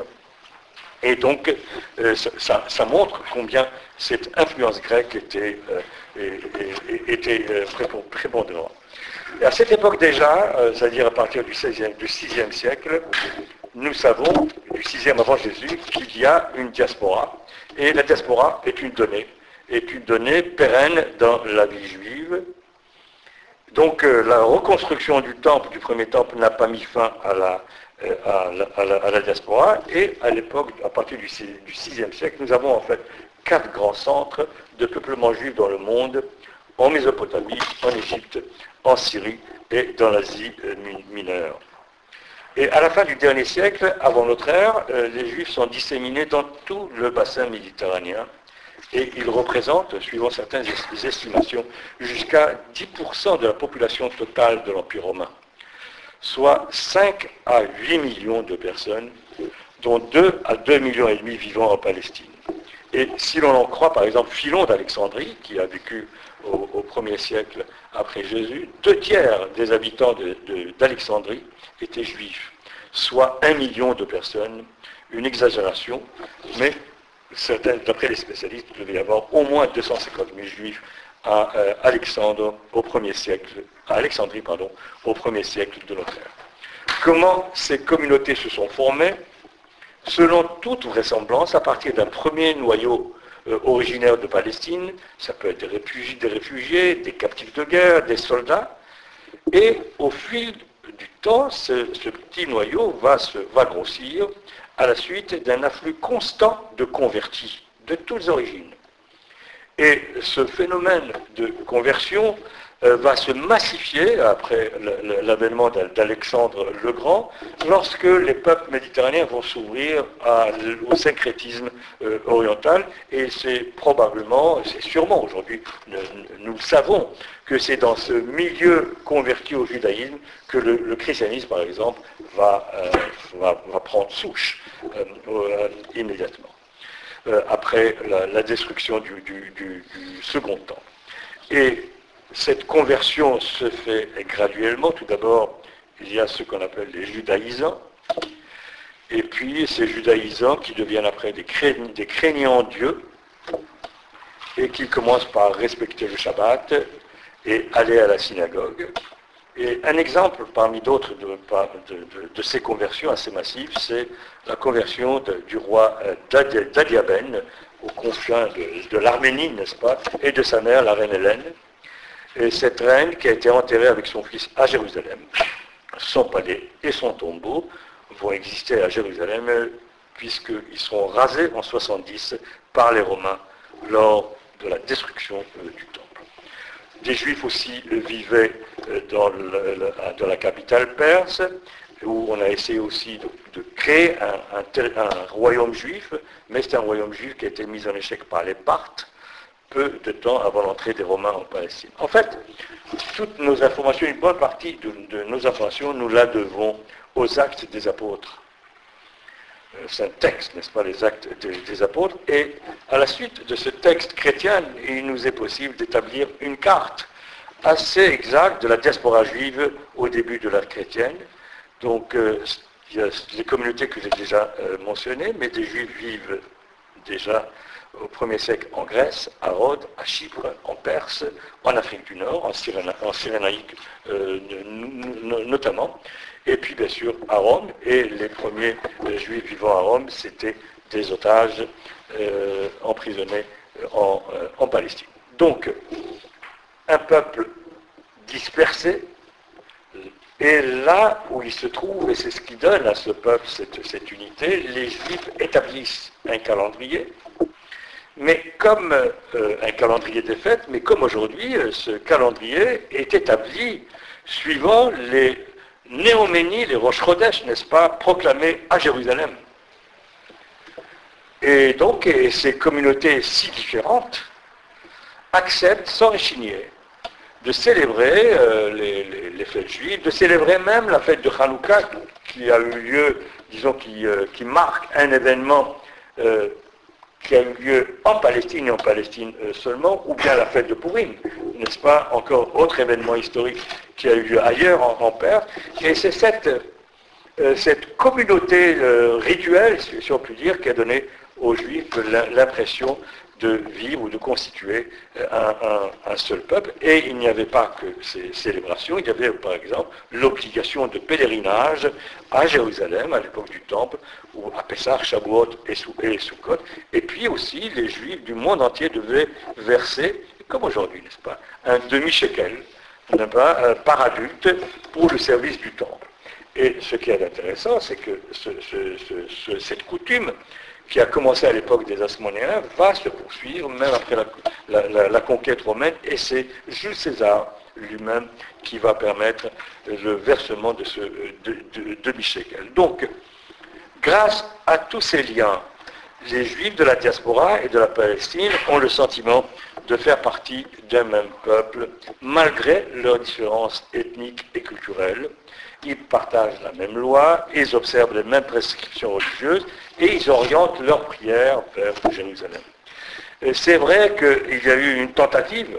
Et donc, euh, ça, ça montre combien cette influence grecque était, euh, était euh, prépondérante. Et à cette époque déjà, euh, c'est-à-dire à partir du seizième, du sixième siècle, nous savons, du sixième avant Jésus, qu'il y a une diaspora. Et la diaspora est une donnée, est une donnée pérenne dans la vie juive. Donc euh, la reconstruction du temple, du premier temple, n'a pas mis fin à la, euh, à la, à la, à la diaspora. Et à l'époque, à partir du, du sixième siècle, nous avons en fait quatre grands centres de peuplement juif dans le monde, en Mésopotamie, en Égypte, en Syrie et dans l'Asie euh, mineure. Et à la fin du dernier siècle, avant notre ère, euh, les Juifs sont disséminés dans tout le bassin méditerranéen. Et ils représentent, suivant certaines estimations, jusqu'à dix pour cent de la population totale de l'Empire romain, soit cinq à huit millions de personnes, dont deux à deux millions et demi vivant en Palestine. Et si l'on en croit, par exemple, Philon d'Alexandrie, qui a vécu au, au premier siècle après Jésus, deux tiers des habitants de, de, d'Alexandrie étaient juifs, soit un million de personnes, une exagération, mais d'après les spécialistes, il devait y avoir au moins deux cent cinquante mille juifs à euh, Alexandre au premier siècle, à Alexandrie, pardon, au premier siècle de notre ère. Comment ces communautés se sont formées? Selon toute vraisemblance, à partir d'un premier noyau euh, originaire de Palestine, ça peut être des réfugiés, des réfugiés, des captifs de guerre, des soldats, et au fil du temps, ce, ce petit noyau va, se, va grossir à la suite d'un afflux constant de convertis, de toutes origines. Et ce phénomène de conversion euh, va se massifier après l'avènement d'Alexandre le Grand, lorsque les peuples méditerranéens vont s'ouvrir au syncrétisme euh, oriental, et c'est probablement, c'est sûrement aujourd'hui, nous le savons, que c'est dans ce milieu converti au judaïsme que le, le christianisme, par exemple, va, euh, va, va prendre souche euh, euh, immédiatement, euh, après la, la destruction du, du, du, du second temple. Et cette conversion se fait graduellement. Tout d'abord, il y a ce qu'on appelle les judaïsants, et puis ces judaïsants qui deviennent après des, cré, des craignants Dieu, et qui commencent par respecter le Shabbat et aller à la synagogue. Et un exemple parmi d'autres de, de, de, de ces conversions assez massives, c'est la conversion de, du roi d'Adiabène aux confins de, de l'Arménie, n'est-ce pas, et de sa mère, la reine Hélène. Et cette reine qui a été enterrée avec son fils à Jérusalem. Son palais et son tombeau vont exister à Jérusalem puisqu'ils seront rasés en soixante-dix par les Romains lors de la destruction euh, du temple. Des Juifs aussi euh, vivaient euh, dans, le, le, dans la capitale perse, où on a essayé aussi de, de créer un, un, un royaume juif, mais c'est un royaume juif qui a été mis en échec par les Parthes, peu de temps avant l'entrée des Romains en Palestine. En fait, toutes nos informations, une bonne partie de, de nos informations, nous la devons aux actes des apôtres. C'est un texte, n'est-ce pas, les actes des, des apôtres, et à la suite de ce texte chrétien, il nous est possible d'établir une carte assez exacte de la diaspora juive au début de l'ère chrétienne. Donc, euh, il y a les communautés que j'ai déjà euh, mentionnées, mais des Juifs vivent déjà au premier siècle en Grèce, à Rhodes, à Chypre, en Perse, en Afrique du Nord, en, Cyréna, en Cyrénaïque euh, notamment, et puis bien sûr à Rome, et les premiers euh, Juifs vivant à Rome, c'était des otages euh, emprisonnés en, euh, en Palestine. Donc, un peuple dispersé, et là où il se trouve, et c'est ce qui donne à ce peuple cette, cette unité, les Juifs établissent un calendrier, mais comme euh, un calendrier des fêtes, mais comme aujourd'hui, euh, ce calendrier est établi suivant les néoménies, les Rosh Chodesh, n'est-ce pas, proclamés à Jérusalem. Et donc, et ces communautés si différentes acceptent sans réchigner de célébrer euh, les, les, les fêtes juives, de célébrer même la fête de Hanouka qui a eu lieu, disons, qui, euh, qui marque un événement euh, qui a eu lieu en Palestine et en Palestine euh, seulement, ou bien la fête de Purim, n'est-ce pas, encore autre événement historique qui a eu lieu ailleurs en, en Perse. Et c'est cette, euh, cette communauté euh, rituelle, si, si on peut dire, qui a donné aux Juifs l'impression de vivre ou de constituer un, un, un seul peuple. Et il n'y avait pas que ces célébrations, il y avait par exemple l'obligation de pèlerinage à Jérusalem, à l'époque du Temple, ou à Pessah, Shavuot et Sukkot. Et puis aussi, les Juifs du monde entier devaient verser, comme aujourd'hui, n'est-ce pas, un demi-shekel, n'est-ce pas, par adulte pour le service du Temple. Et ce qui est intéressant, c'est que ce, ce, ce, ce, cette coutume qui a commencé à l'époque des Hasmonéens, va se poursuivre même après la, la, la, la conquête romaine, et c'est Jules César lui-même qui va permettre le versement de ce demi-shekel. Donc, grâce à tous ces liens, les Juifs de la diaspora et de la Palestine ont le sentiment de faire partie d'un même peuple, malgré leurs différences ethniques et culturelles. Ils partagent la même loi, ils observent les mêmes prescriptions religieuses et ils orientent leurs prières vers Jérusalem. C'est vrai qu'il y a eu une tentative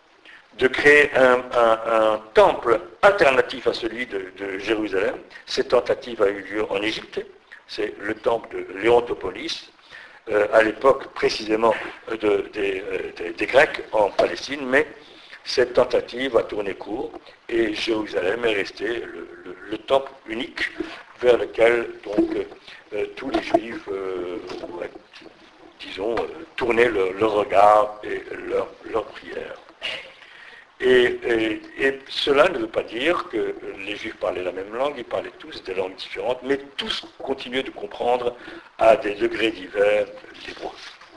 de créer un, un, un temple alternatif à celui de, de Jérusalem. Cette tentative a eu lieu en Égypte, c'est le temple de Léontopolis, euh, à l'époque précisément de, des, des, des Grecs en Palestine, mais cette tentative a tourné court et Jérusalem est resté le, le, le temple unique vers lequel donc euh, tous les Juifs, euh, ouais, disons, euh, tournaient le, leur regard et leur, leur prière. Et, et, et cela ne veut pas dire que les Juifs parlaient la même langue, ils parlaient tous des langues différentes, mais tous continuaient de comprendre à des degrés divers l'hébreu.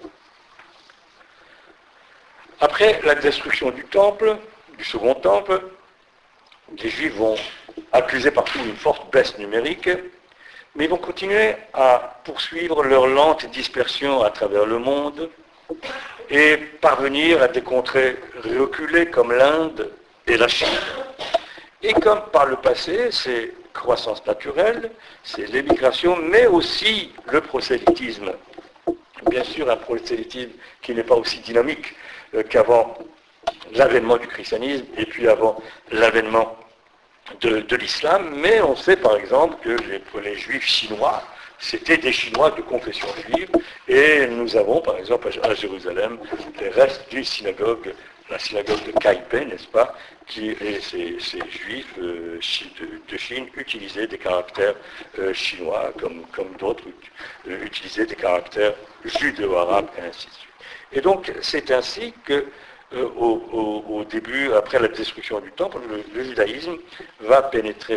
Après la destruction du temple, du second temple, les Juifs vont accuser partout une forte baisse numérique, mais ils vont continuer à poursuivre leur lente dispersion à travers le monde et parvenir à des contrées reculées comme l'Inde et la Chine. Et comme par le passé, c'est croissance naturelle, c'est l'émigration, mais aussi le prosélytisme. Bien sûr, un prosélytisme qui n'est pas aussi dynamique qu'avant l'avènement du christianisme et puis avant l'avènement de, de l'islam, mais on sait par exemple que les, les juifs chinois, c'était des Chinois de confession juive, et nous avons par exemple à Jérusalem les restes d'une synagogue, la synagogue de Kaipei, n'est-ce pas, qui, et ces, ces juifs euh, de, de Chine utilisaient des caractères euh, chinois, comme, comme d'autres euh, utilisaient des caractères judéo-arabes, et ainsi de suite. Et donc, c'est ainsi que, euh, au, au, au début, après la destruction du temple, le, le judaïsme va pénétrer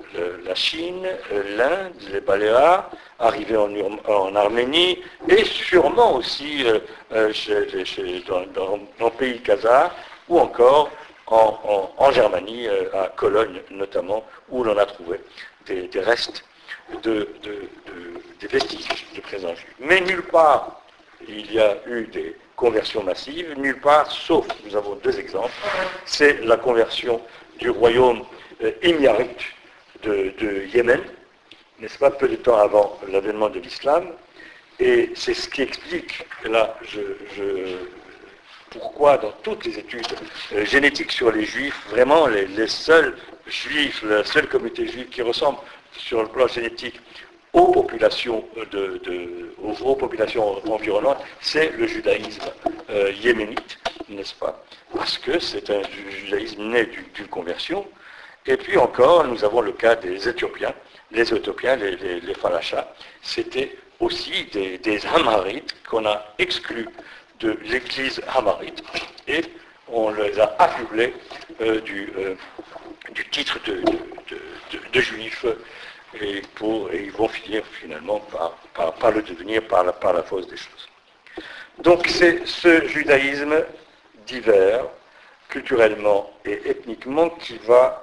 le, la Chine, l'Inde, les Baléares, arrivé en, en Arménie, et sûrement aussi euh, chez, chez, dans, dans, dans le pays khazar, ou encore en, en, en Germanie, euh, à Cologne notamment, où l'on a trouvé des, des restes, de, de, de, des vestiges de présence juive. Mais nulle part il y a eu des conversions massives, nulle part, sauf, nous avons deux exemples, c'est la conversion du royaume euh, himyarite de, de Yémen, n'est-ce pas, peu de temps avant l'avènement de l'islam, et c'est ce qui explique, là, je, je, pourquoi dans toutes les études euh, génétiques sur les juifs, vraiment les, les seuls juifs, la seule communauté juive qui ressemble sur le plan génétique aux populations, de, de, aux, aux populations environnantes, c'est le judaïsme euh, yéménite, n'est-ce pas? Parce que c'est un judaïsme né d'une conversion. Et puis encore, nous avons le cas des Éthiopiens. Les Éthiopiens, les, les, les Falachas, c'était aussi des, des Hamarites qu'on a exclus de l'église Hamarite et on les a affublés euh, du, euh, du titre de, de, de, de, de juifs. Et, pour, et ils vont finir finalement par, par, par le devenir, par la, par la force des choses. Donc c'est ce judaïsme divers, culturellement et ethniquement, qui va,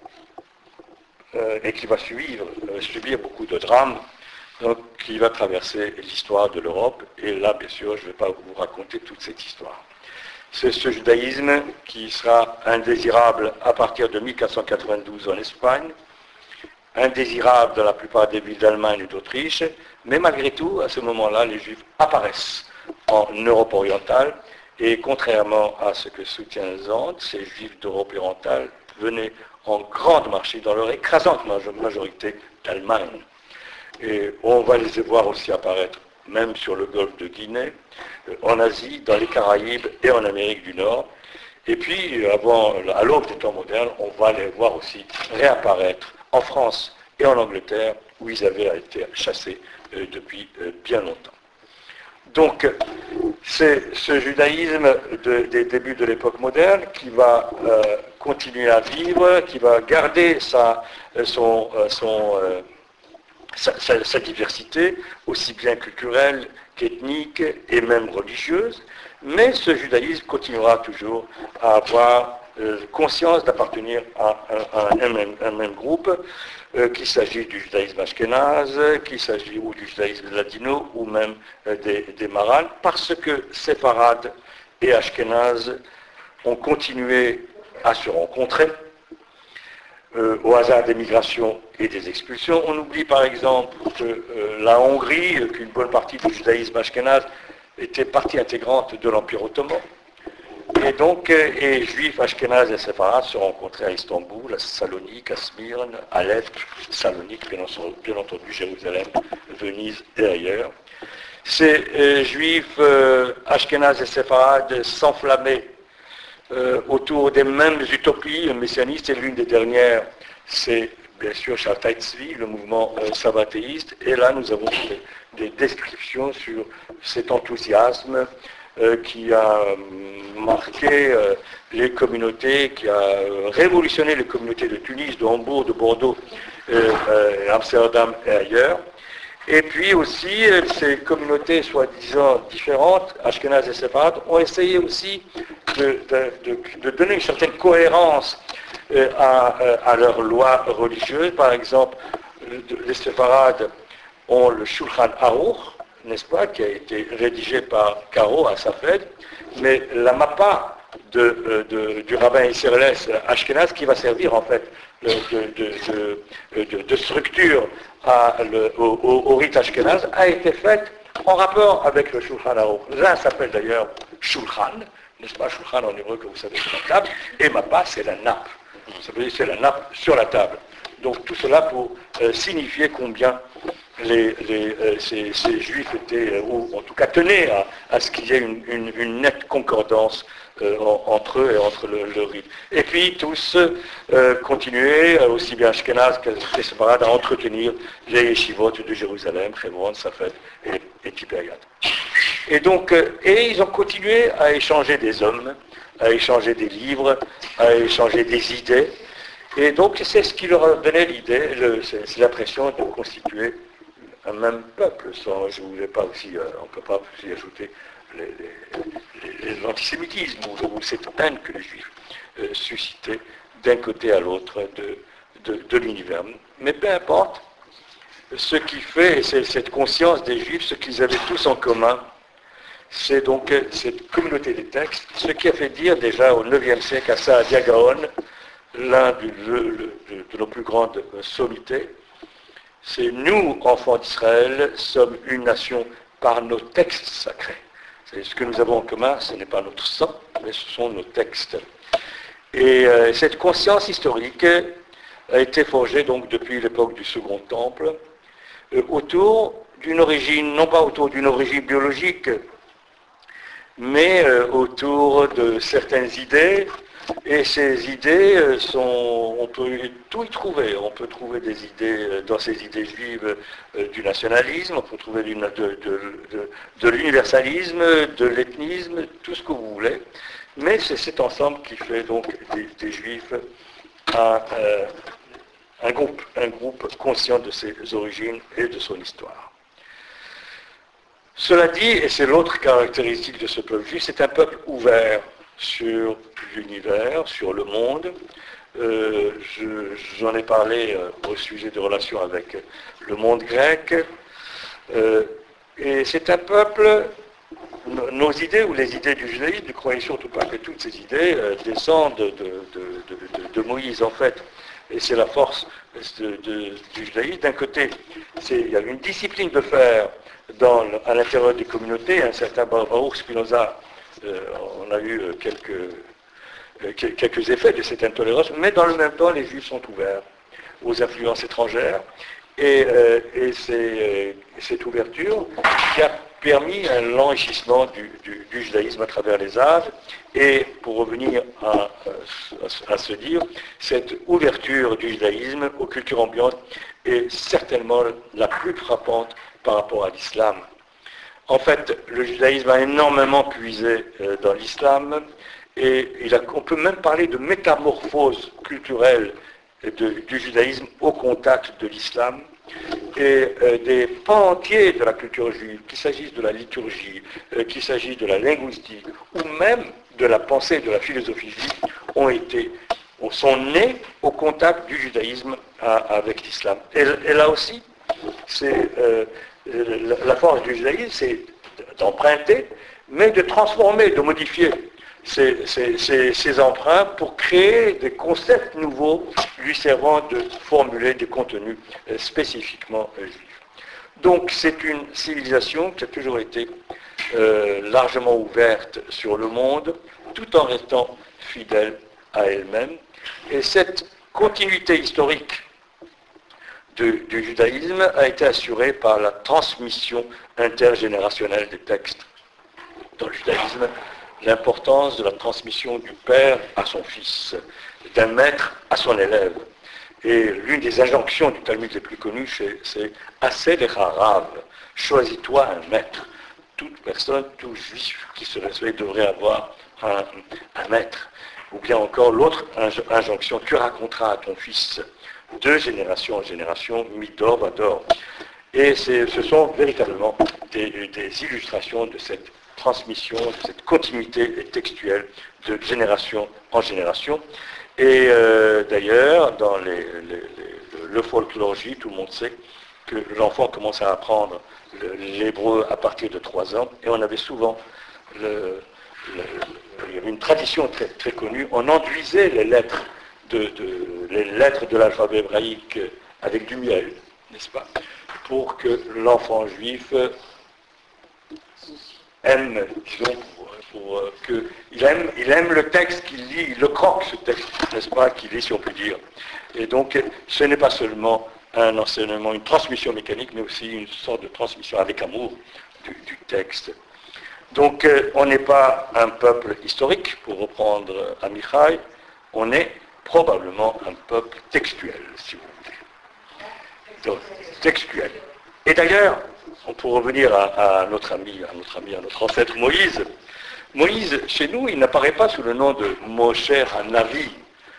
euh, et qui va suivre, euh, subir beaucoup de drames, donc qui va traverser l'histoire de l'Europe. Et là, bien sûr, je ne vais pas vous raconter toute cette histoire. C'est ce judaïsme qui sera indésirable à partir de mille quatre cent quatre-vingt-douze en Espagne, indésirable dans la plupart des villes d'Allemagne et d'Autriche, mais malgré tout, à ce moment-là, les Juifs apparaissent en Europe orientale, et contrairement à ce que soutient Zand, ces Juifs d'Europe orientale venaient en grande marché dans leur écrasante majorité d'Allemagne. Et on va les voir aussi apparaître, même sur le golfe de Guinée, en Asie, dans les Caraïbes et en Amérique du Nord. Et puis, avant, à l'aube des temps modernes, on va les voir aussi réapparaître en France et en Angleterre, où ils avaient été chassés euh, depuis euh, bien longtemps. Donc, c'est ce judaïsme de, des débuts de l'époque moderne qui va euh, continuer à vivre, qui va garder sa, son, son, euh, sa, sa, sa diversité, aussi bien culturelle qu'ethnique et même religieuse, mais ce judaïsme continuera toujours à avoir euh, conscience d'appartenir à, à, à un, même, un même groupe, euh, qu'il s'agisse du judaïsme ashkénaze, qu'il s'agisse ou du judaïsme ladino, ou même euh, des, des Marans, parce que séfarades et ashkénazes ont continué à se rencontrer euh, au hasard des migrations et des expulsions. On oublie par exemple que euh, la Hongrie, euh, qu'une bonne partie du judaïsme ashkénaze était partie intégrante de l'Empire ottoman. Et donc, euh, et juifs, ashkénazes et séfarades se rencontraient à Istanbul, à Salonique, à Smyrne, à Alep, Salonique, bien, bien entendu, Jérusalem, Venise et ailleurs. Ces euh, juifs euh, ashkénazes et séfarades s'enflammaient euh, autour des mêmes utopies messianistes, et l'une des dernières, c'est bien sûr Shabtai Tzvi, le mouvement euh, sabbatéiste, et là nous avons des, des descriptions sur cet enthousiasme euh, qui a euh, marqué euh, les communautés, qui a euh, révolutionné les communautés de Tunis, de Hambourg, de Bordeaux, euh, euh, Amsterdam et ailleurs. Et puis aussi, euh, ces communautés soi-disant différentes, ashkénazes et séfarades, ont essayé aussi de, de, de, de donner une certaine cohérence euh, à, à leurs lois religieuses. Par exemple, les séfarades ont le Shulchan Aruch, n'est-ce pas, qui a été rédigé par Caro à Safed, mais la Mappa de, de, du rabbin Israël ashkénaze, qui va servir en fait de, de, de, de structure à, le, au, au, au rite ashkénaze, a été faite en rapport avec le Shulchan Aruch. L'un s'appelle d'ailleurs Shulchan, n'est-ce pas, Shulchan en hébreu, que vous savez, c'est la table, et Mappa, c'est la nappe. Ça veut dire c'est la nappe sur la table. Donc tout cela pour euh, signifier combien les, les, euh, ces, ces juifs étaient, euh, ou en tout cas tenaient à, à ce qu'il y ait une, une, une nette concordance euh, en, entre eux et entre le, le rite. Et puis tous euh, continuaient, euh, aussi bien ashkénazes que les séfarades, à entretenir les yeshivot de Jérusalem, Hebron, Safed et, et Tibériade. Et donc, euh, et ils ont continué à échanger des hommes, à échanger des livres, à échanger des idées. Et donc c'est ce qui leur a donné l'idée, c'est l'impression de constituer un même peuple. Sans, je ne voulais pas aussi, euh, on ne peut pas aussi ajouter les, les, les, l'antisémitisme ou, ou cette haine que les Juifs euh, suscitaient d'un côté à l'autre de, de, de l'univers. Mais peu importe, ce qui fait, c'est cette conscience des Juifs, ce qu'ils avaient tous en commun, c'est donc cette communauté des textes, ce qui a fait dire déjà au neuvième siècle à Saadia Gaon, l'un de, de, de nos plus grandes sommités, c'est nous, enfants d'Israël, sommes une nation par nos textes sacrés. C'est ce que nous avons en commun, ce n'est pas notre sang, mais ce sont nos textes. Et euh, cette conscience historique a été forgée donc depuis l'époque du Second Temple, euh, autour d'une origine, non pas autour d'une origine biologique, mais euh, autour de certaines idées. Et ces idées euh, sont, on peut tout y trouver. On peut trouver des idées, euh, dans ces idées juives, euh, du nationalisme, on peut trouver du, de, de, de, de l'universalisme, de l'ethnisme, tout ce que vous voulez. Mais c'est cet ensemble qui fait donc des, des juifs un, euh, un, groupe, un groupe conscient de ses origines et de son histoire. Cela dit, et c'est l'autre caractéristique de ce peuple juif, c'est un peuple ouvert sur l'univers, sur le monde. Euh, je, j'en ai parlé euh, au sujet de relations avec le monde grec. Euh, et c'est un peuple, nos idées ou les idées du judaïsme, ne croyez surtout pas que toutes ces idées euh, descendent de, de, de, de, de Moïse en fait. Et c'est la force de, de, du judaïsme. D'un côté, c'est, il y a une discipline de fer dans, à l'intérieur des communautés. Un certain Baruch Spinoza, euh, on a eu quelques, euh, quelques effets de cette intolérance, mais dans le même temps, les Juifs sont ouverts aux influences étrangères. Et, euh, et c'est, euh, cette ouverture qui a permis un l'enrichissement du, du, du judaïsme à travers les âges. Et pour revenir à, à, à se dire, cette ouverture du judaïsme aux cultures ambiantes est certainement la plus frappante par rapport à l'islam. En fait, le judaïsme a énormément puisé euh, dans l'islam et il a, on peut même parler de métamorphose culturelle de, du judaïsme au contact de l'islam et euh, des pans entiers de la culture juive, qu'il s'agisse de la liturgie, euh, qu'il s'agisse de la linguistique ou même de la pensée de la philosophie juive, ont été, sont nés au contact du judaïsme à, avec l'islam. Et, et là aussi, c'est, euh, la, la force du judaïsme, c'est d'emprunter, mais de transformer, de modifier ces, ces, ces, ces emprunts pour créer des concepts nouveaux lui servant de formuler des contenus euh, spécifiquement euh, juifs. Donc c'est une civilisation qui a toujours été euh, largement ouverte sur le monde, tout en restant fidèle à elle-même. Et cette continuité historique de, du judaïsme a été assurée par la transmission intergénérationnelle des textes. Dans le judaïsme, l'importance de la transmission du père à son fils, d'un maître à son élève. Et l'une des injonctions du Talmud les plus connues, c'est « Assez les harav », choisis-toi un maître. Toute personne, tout juif qui se respecte devrait avoir un, un maître. Ou bien encore l'autre injonction, tu raconteras à ton fils de génération en génération, midor vador. Et ce sont véritablement des, des illustrations de cette transmission, de cette continuité textuelle de génération en génération. Et euh, d'ailleurs, dans les, les, les, le folklore juif, tout le monde sait que l'enfant commence à apprendre l'hébreu à partir de trois ans, et on avait souvent le, le, il y avait une tradition très, très connue, on enduisait les lettres de, de, les lettres de l'alphabet hébraïque avec du miel, n'est-ce pas, pour que l'enfant juif aime, disons, pour, pour que il aime, il aime le texte qu'il lit, il le croque ce texte, n'est-ce pas, qu'il lit, si on peut dire. Et donc, ce n'est pas seulement un enseignement, une transmission mécanique, mais aussi une sorte de transmission avec amour du, du texte. Donc, euh, on n'est pas un peuple historique, pour reprendre Amichai, on est probablement un peuple textuel, si vous voulez. Donc, textuel. Et d'ailleurs, on peut revenir à, à notre ami, à notre ami, à notre ancêtre Moïse. Moïse, chez nous, il n'apparaît pas sous le nom de Moshe Hanavi.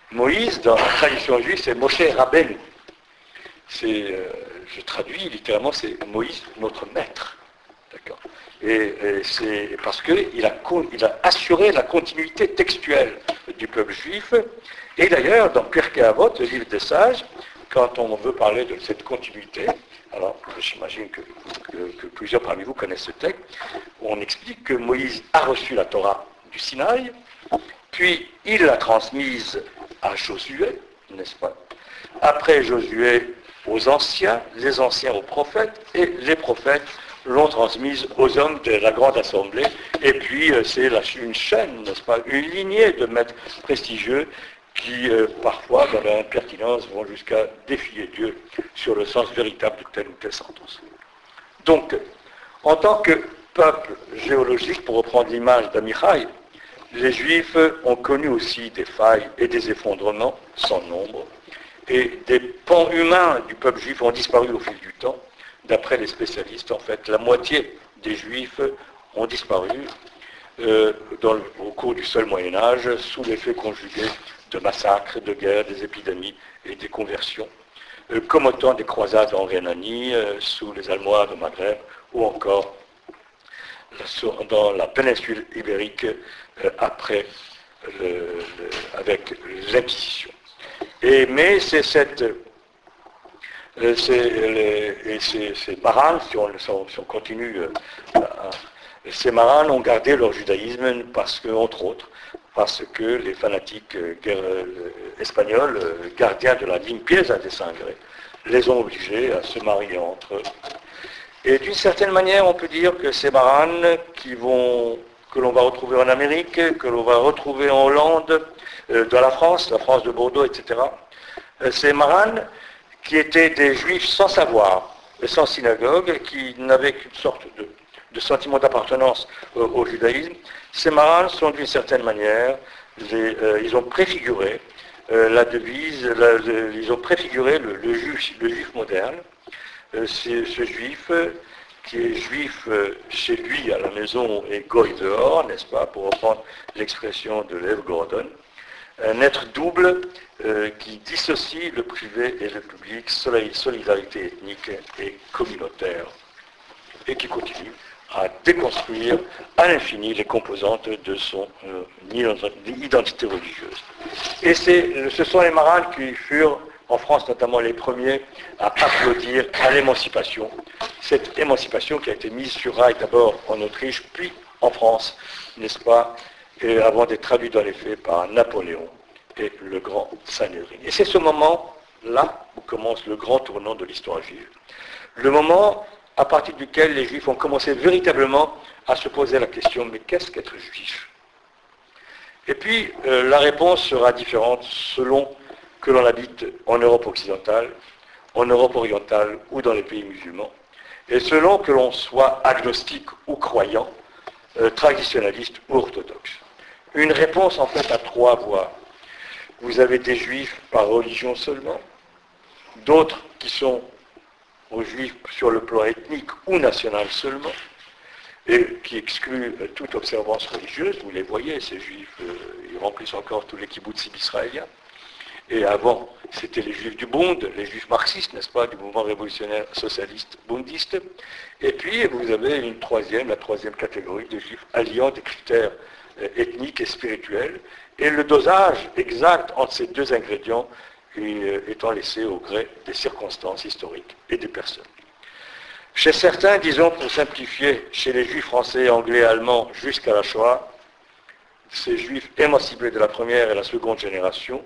Moïse, dans la tradition juive, c'est Moshe Rabbeinu. C'est, euh, je traduis littéralement, c'est Moïse, notre maître. D'accord. Et, et c'est parce qu'il a, il a assuré la continuité textuelle du peuple juif. Et d'ailleurs, dans Pirkei Avot, le livre des sages, quand on veut parler de cette continuité, alors j'imagine que, que, que plusieurs parmi vous connaissent ce texte, on explique que Moïse a reçu la Torah du Sinaï, puis il l'a transmise à Josué, n'est-ce pas? Après Josué aux anciens, les anciens aux prophètes, et les prophètes l'ont transmise aux hommes de la grande assemblée. Et puis euh, c'est la, une chaîne, n'est-ce pas, une lignée de maîtres prestigieux qui euh, parfois, dans leur impertinence, vont jusqu'à défier Dieu sur le sens véritable de telle ou telle sentence. Donc, en tant que peuple géologique, pour reprendre l'image d'Amichai, les Juifs ont connu aussi des failles et des effondrements sans nombre, et des pans humains du peuple juif ont disparu au fil du temps. D'après les spécialistes, en fait, la moitié des Juifs ont disparu euh, dans le, au cours du seul Moyen-Âge, sous l'effet conjugué de massacres, de guerres, des épidémies et des conversions, euh, comme au temps des croisades en Rhénanie, euh, sous les Almohades au Maghreb, ou encore la, dans la péninsule ibérique euh, après, le, le, avec l'Inquisition. Et, mais c'est cette... Euh, c'est, les, et ces, ces marans, si on, si on continue, euh, à, ces marans ont gardé leur judaïsme parce que, entre autres, parce que les fanatiques euh, euh, espagnols, euh, gardiens de la limpieza des Sangre, les ont obligés à se marier entre eux. Et d'une certaine manière, on peut dire que ces marans qui vont, que l'on va retrouver en Amérique, que l'on va retrouver en Hollande, euh, dans la France, la France de Bordeaux, et cetera, euh, ces marans qui étaient des juifs sans savoir, sans synagogue, qui n'avaient qu'une sorte de, de sentiment d'appartenance au, au judaïsme, ces marans sont d'une certaine manière, les, euh, ils ont préfiguré euh, la devise, la, le, ils ont préfiguré le, le, juif, le juif moderne, euh, c'est ce juif qui est juif euh, chez lui à la maison et goy dehors, n'est-ce pas, pour reprendre l'expression de Lev Gordon, un être double euh, qui dissocie le privé et le public, solidarité ethnique et communautaire, et qui continue à déconstruire à l'infini les composantes de son euh, identité religieuse. Et c'est, ce sont les marans qui furent, en France notamment, les premiers à applaudir à l'émancipation, cette émancipation qui a été mise sur rail d'abord en Autriche, puis en France, n'est-ce pas, et avant d'être traduit dans les faits par Napoléon et le grand Sanhedrin. Et c'est ce moment-là où commence le grand tournant de l'histoire juive. Le moment à partir duquel les Juifs ont commencé véritablement à se poser la question, mais qu'est-ce qu'être juif? Et puis, euh, la réponse sera différente selon que l'on habite en Europe occidentale, en Europe orientale ou dans les pays musulmans, et selon que l'on soit agnostique ou croyant, euh, traditionnaliste ou orthodoxe. Une réponse en fait à trois voies. Vous avez des juifs par religion seulement, d'autres qui sont aux juifs sur le plan ethnique ou national seulement, et qui excluent euh, toute observance religieuse. Vous les voyez, ces juifs, euh, ils remplissent encore tous les kibbutzim israéliens. Et avant, c'était les juifs du Bund, les juifs marxistes, n'est-ce pas, du mouvement révolutionnaire socialiste bundiste. Et puis, vous avez une troisième, la troisième catégorie de juifs alliant des critères euh, ethniques et spirituels, et le dosage exact entre ces deux ingrédients euh, étant laissé au gré des circonstances historiques et des personnes. Chez certains, disons pour simplifier, chez les juifs français, anglais, allemands, jusqu'à la Shoah, ces juifs émancipés de la première et la seconde génération,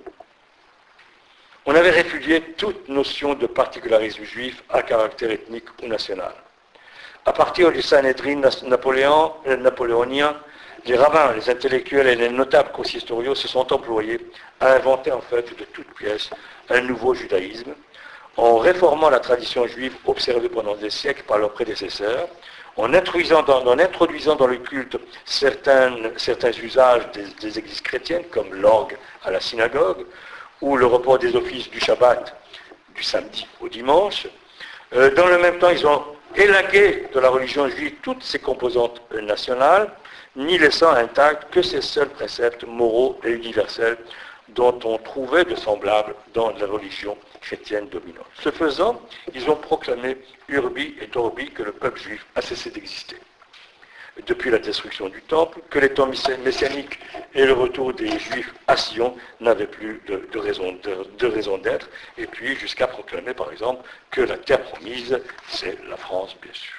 on avait répudié toute notion de particularisme juif à caractère ethnique ou national. À partir du Sanhedrin Napoléon, euh, napoléonien, les rabbins, les intellectuels et les notables consistoriaux se sont employés à inventer en fait de toutes pièces un nouveau judaïsme, en réformant la tradition juive observée pendant des siècles par leurs prédécesseurs, en introduisant dans, en introduisant dans le culte certains, certains usages des, des églises chrétiennes, comme l'orgue à la synagogue, ou le report des offices du Shabbat, du samedi au dimanche. Euh, dans le même temps, ils ont élagué de la religion juive toutes ses composantes nationales, n'y laissant intacts que ses seuls préceptes moraux et universels, dont on trouvait de semblables dans la religion chrétienne dominante. Ce faisant, ils ont proclamé urbi et orbi que le peuple juif a cessé d'exister depuis la destruction du temple, que les temps messianiques et le retour des Juifs à Sion n'avaient plus de, de raison de, de raison d'être, et puis jusqu'à proclamer par exemple que la terre promise, c'est la France, bien sûr.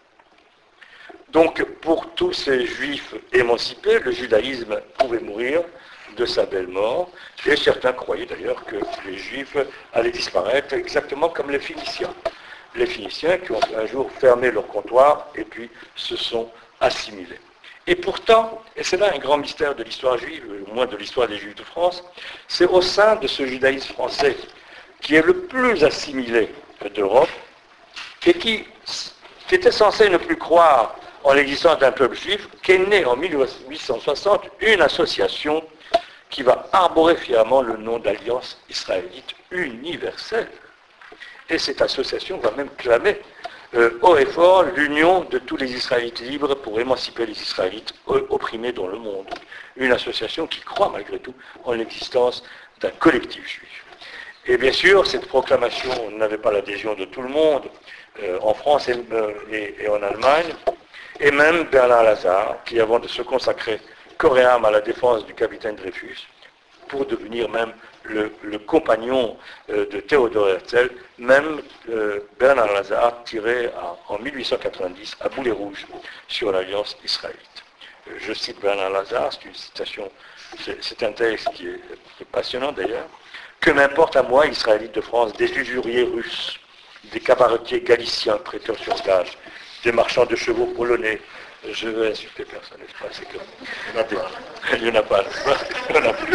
Donc pour tous ces Juifs émancipés, le judaïsme pouvait mourir de sa belle mort, et certains croyaient d'ailleurs que les Juifs allaient disparaître exactement comme les Phéniciens. Les Phéniciens qui ont un jour fermé leur comptoir et puis se sont assimilés. Et pourtant, et c'est là un grand mystère de l'histoire juive, au moins de l'histoire des Juifs de France, c'est au sein de ce judaïsme français qui est le plus assimilé d'Europe et qui, qui était censé ne plus croire en l'existence d'un peuple juif, qu'est née en mille huit cent soixante une association qui va arborer fièrement le nom d'Alliance israélite universelle. Et cette association va même clamer euh, haut et fort l'union de tous les Israélites libres pour émanciper les Israélites opprimés dans le monde. Une association qui croit malgré tout en l'existence d'un collectif juif. Et bien sûr, cette proclamation n'avait pas l'adhésion de tout le monde, euh, en France et, euh, et, et en Allemagne, et même Bernard Lazare, qui avant de se consacrer corps et âme à la défense du capitaine Dreyfus, pour devenir même le, le compagnon euh, de Théodore Herzl, même euh, Bernard Lazare tirait à, en mille huit cent quatre-vingt-dix à boulet rouge sur l'Alliance israélite. Euh, je cite Bernard Lazare, c'est une citation, c'est, c'est un texte qui est, qui est passionnant d'ailleurs. Que m'importe à moi, Israélite de France, des usuriers russes, des cabaretiers galiciens prêteurs sur gage, des marchands de chevaux polonais. Je veux insulter personne, n'est-ce pas? C'est que... Il n'y en a pas, il n'y en a plus.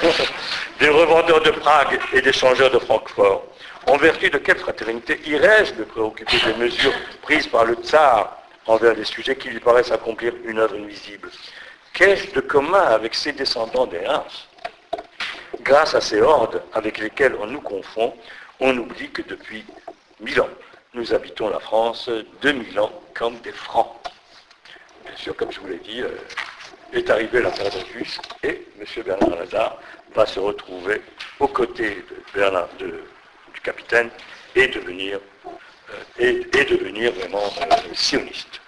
Des revendeurs de Prague et des changeurs de Francfort. En vertu de quelle fraternité irais-je me préoccuper des mesures prises par le tsar envers des sujets qui lui paraissent accomplir une œuvre invisible? Qu'ai-je de commun avec ces descendants des Huns? Grâce à ces hordes avec lesquelles on nous confond, on oublie que depuis mille ans, nous habitons la France deux mille ans comme des Francs. Bien sûr, comme je vous l'ai dit, euh, est arrivée l'affaire Dreyfus et M. Bernard Lazare va se retrouver aux côtés de Bernard, de, du capitaine et devenir, euh, et, et devenir vraiment euh, sioniste.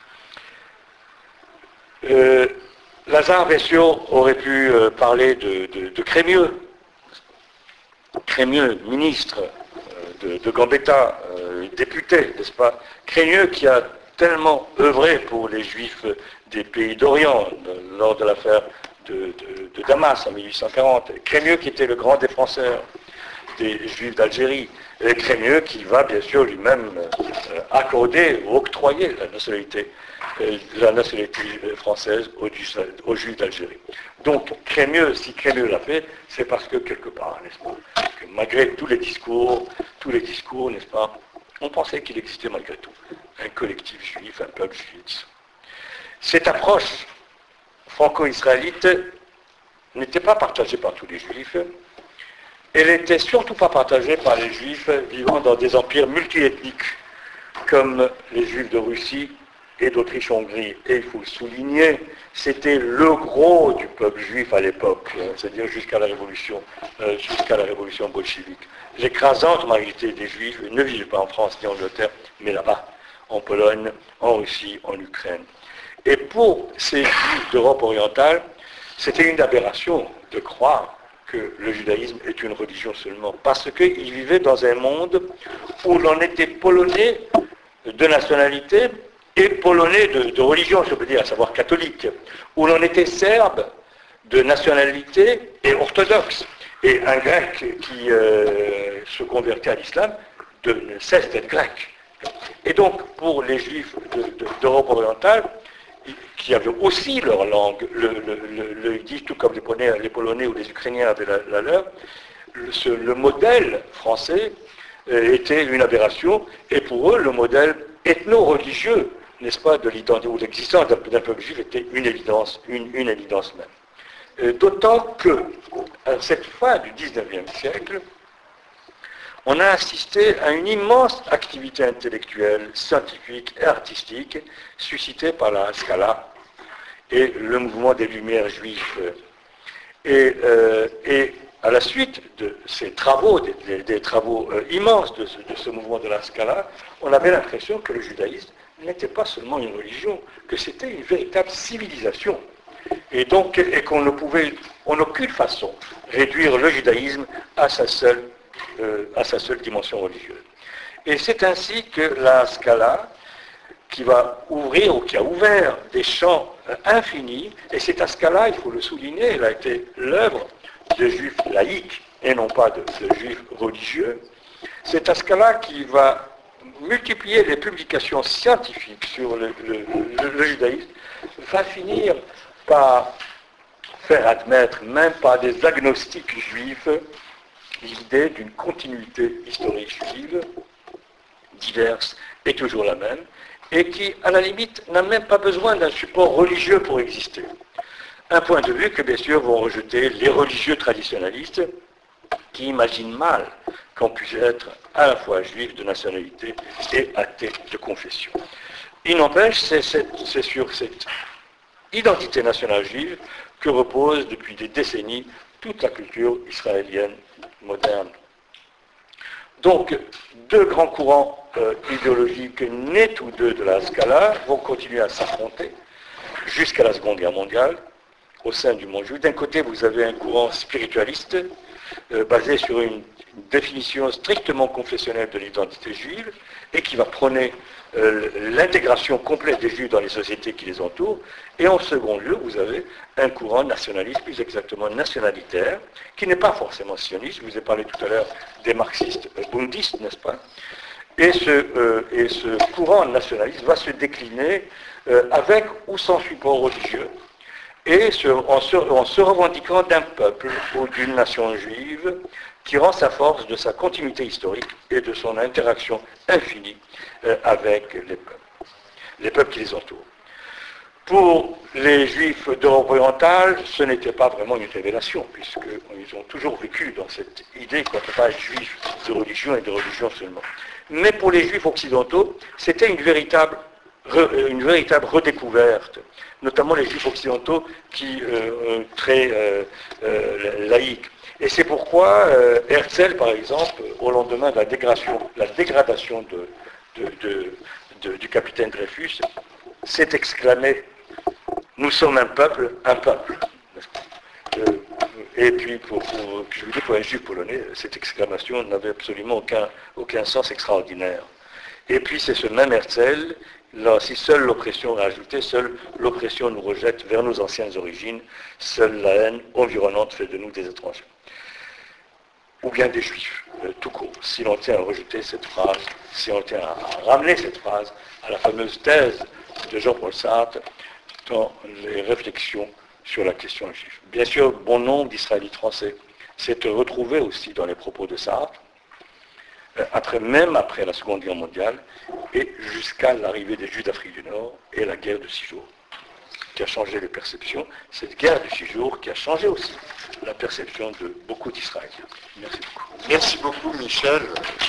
Euh, Lazare, bien sûr, aurait pu euh, parler de, de, de Crémieux, Crémieux, ministre euh, de, de Gambetta, euh, député, n'est-ce pas? Crémieux qui a tellement œuvré pour les Juifs des pays d'Orient de, lors de l'affaire de, de, de Damas en mille huit cent quarante. Crémieux qui était le grand défenseur des Juifs d'Algérie. Et Crémieux qui va bien sûr lui-même euh, accorder ou octroyer la nationalité, euh, la nationalité française aux, aux Juifs d'Algérie. Donc Crémieux, si Crémieux l'a fait, c'est parce que quelque part, n'est-ce pas, que malgré tous les discours, tous les discours, n'est-ce pas, on pensait qu'il existait malgré tout un collectif juif, un peuple juif. Cette approche franco-israélite n'était pas partagée par tous les juifs. Elle n'était surtout pas partagée par les juifs vivant dans des empires multiethniques, comme les juifs de Russie et d'Autriche-Hongrie. Et il faut le souligner, c'était le gros du peuple juif à l'époque, c'est-à-dire jusqu'à la révolution, euh, jusqu'à la révolution bolchevique. L'écrasante majorité des juifs ne vivaient pas en France ni en Angleterre, mais là-bas, en Pologne, en Russie, en Ukraine. Et pour ces juifs d'Europe orientale, c'était une aberration de croire que le judaïsme est une religion seulement, parce qu'ils vivaient dans un monde où l'on était polonais de nationalité et polonais de, de religion, je peux dire, à savoir catholique, où l'on était serbe de nationalité et orthodoxe. Et un grec qui euh, se convertit à l'islam de, ne cesse d'être grec. Et donc, pour les juifs de, de, d'Europe orientale, qui avaient aussi leur langue, le, le, le, le yiddish, tout comme les Polonais, les Polonais ou les Ukrainiens avaient la, la leur, le, ce, le modèle français euh, était une aberration, et pour eux, le modèle ethno-religieux, n'est-ce pas, de l'identité ou l'existence d'un, d'un peuple juif était une évidence, une, une évidence même. Euh, d'autant que, à cette fin du dix-neuvième siècle, on a assisté à une immense activité intellectuelle, scientifique et artistique suscitée par la Haskalah et le mouvement des Lumières juives. Et, euh, et à la suite de ces travaux, des, des, des travaux euh, immenses de ce, de ce mouvement de la Scala, on avait l'impression que le judaïsme n'était pas seulement une religion, que c'était une véritable civilisation. Et donc, et qu'on ne pouvait en aucune façon réduire le judaïsme à sa seule, euh, à sa seule dimension religieuse. Et c'est ainsi que la Scala, qui va ouvrir, ou qui a ouvert des champs euh, infinis, et cette Scala, il faut le souligner, elle a été l'œuvre de juifs laïcs, et non pas de, de juifs religieux, cette Scala qui va multiplier les publications scientifiques sur le, le, le, le judaïsme, va finir par faire admettre, même par des agnostiques juifs, l'idée d'une continuité historique juive, diverse et toujours la même, et qui, à la limite, n'a même pas besoin d'un support religieux pour exister. Un point de vue que, bien sûr, vont rejeter les religieux traditionnalistes, qui imaginent mal qu'on puisse être à la fois juif de nationalité et athée de confession. Il n'empêche, c'est, c'est, c'est sur cette identité nationale juive que repose depuis des décennies toute la culture israélienne moderne. Donc, deux grands courants euh, idéologiques nés tous deux de la Scala vont continuer à s'affronter jusqu'à la Seconde Guerre mondiale au sein du monde juif. D'un côté, vous avez un courant spiritualiste euh, basé sur une, une définition strictement confessionnelle de l'identité juive et qui va prôner euh, l'intégration complète des juifs dans les sociétés qui les entourent. Et en second lieu, vous avez un courant nationaliste, plus exactement nationalitaire, qui n'est pas forcément sioniste. Je vous ai parlé tout à l'heure des marxistes bundistes, n'est-ce pas? Et ce, euh, et ce courant nationaliste va se décliner euh, avec ou sans support religieux, et se, en, se, en se revendiquant d'un peuple ou d'une nation juive, tirant sa force de sa continuité historique et de son interaction infinie euh, avec les peuples, les peuples qui les entourent. Pour les Juifs d'Europe orientale, ce n'était pas vraiment une révélation, puisqu'ils ont toujours vécu dans cette idée qu'on ne peut pas être juif de religion et de religion seulement. Mais pour les Juifs occidentaux, c'était une véritable, une véritable redécouverte, notamment les Juifs occidentaux qui euh, très euh, euh, laïques. Et c'est pourquoi euh, Herzl, par exemple, au lendemain de la dégradation, la dégradation de, de, de, de, du capitaine Dreyfus, s'est exclamé « Nous sommes un peuple, un peuple ». Euh, et puis, pour, pour, je vous dis, pour un juif polonais, cette exclamation n'avait absolument aucun, aucun sens extraordinaire. Et puis, c'est ce même Herzl, là, si seule l'oppression est ajoutée, seule l'oppression nous rejette vers nos anciennes origines, seule la haine environnante fait de nous des étrangers. Ou bien des juifs, euh, tout court. Si l'on tient à rejeter cette phrase, si on tient à ramener cette phrase à la fameuse thèse de Jean-Paul Sartre dans les réflexions sur la question juive. Bien sûr, bon nombre d'Israélites français s'est retrouvé aussi dans les propos de Sartre, après, même après la Seconde Guerre mondiale, et jusqu'à l'arrivée des Juifs d'Afrique du Nord et la guerre de six jours, qui a changé les perceptions. Cette guerre de six jours qui a changé aussi la perception de beaucoup d'Israéliens. Merci beaucoup. Merci beaucoup, Michel.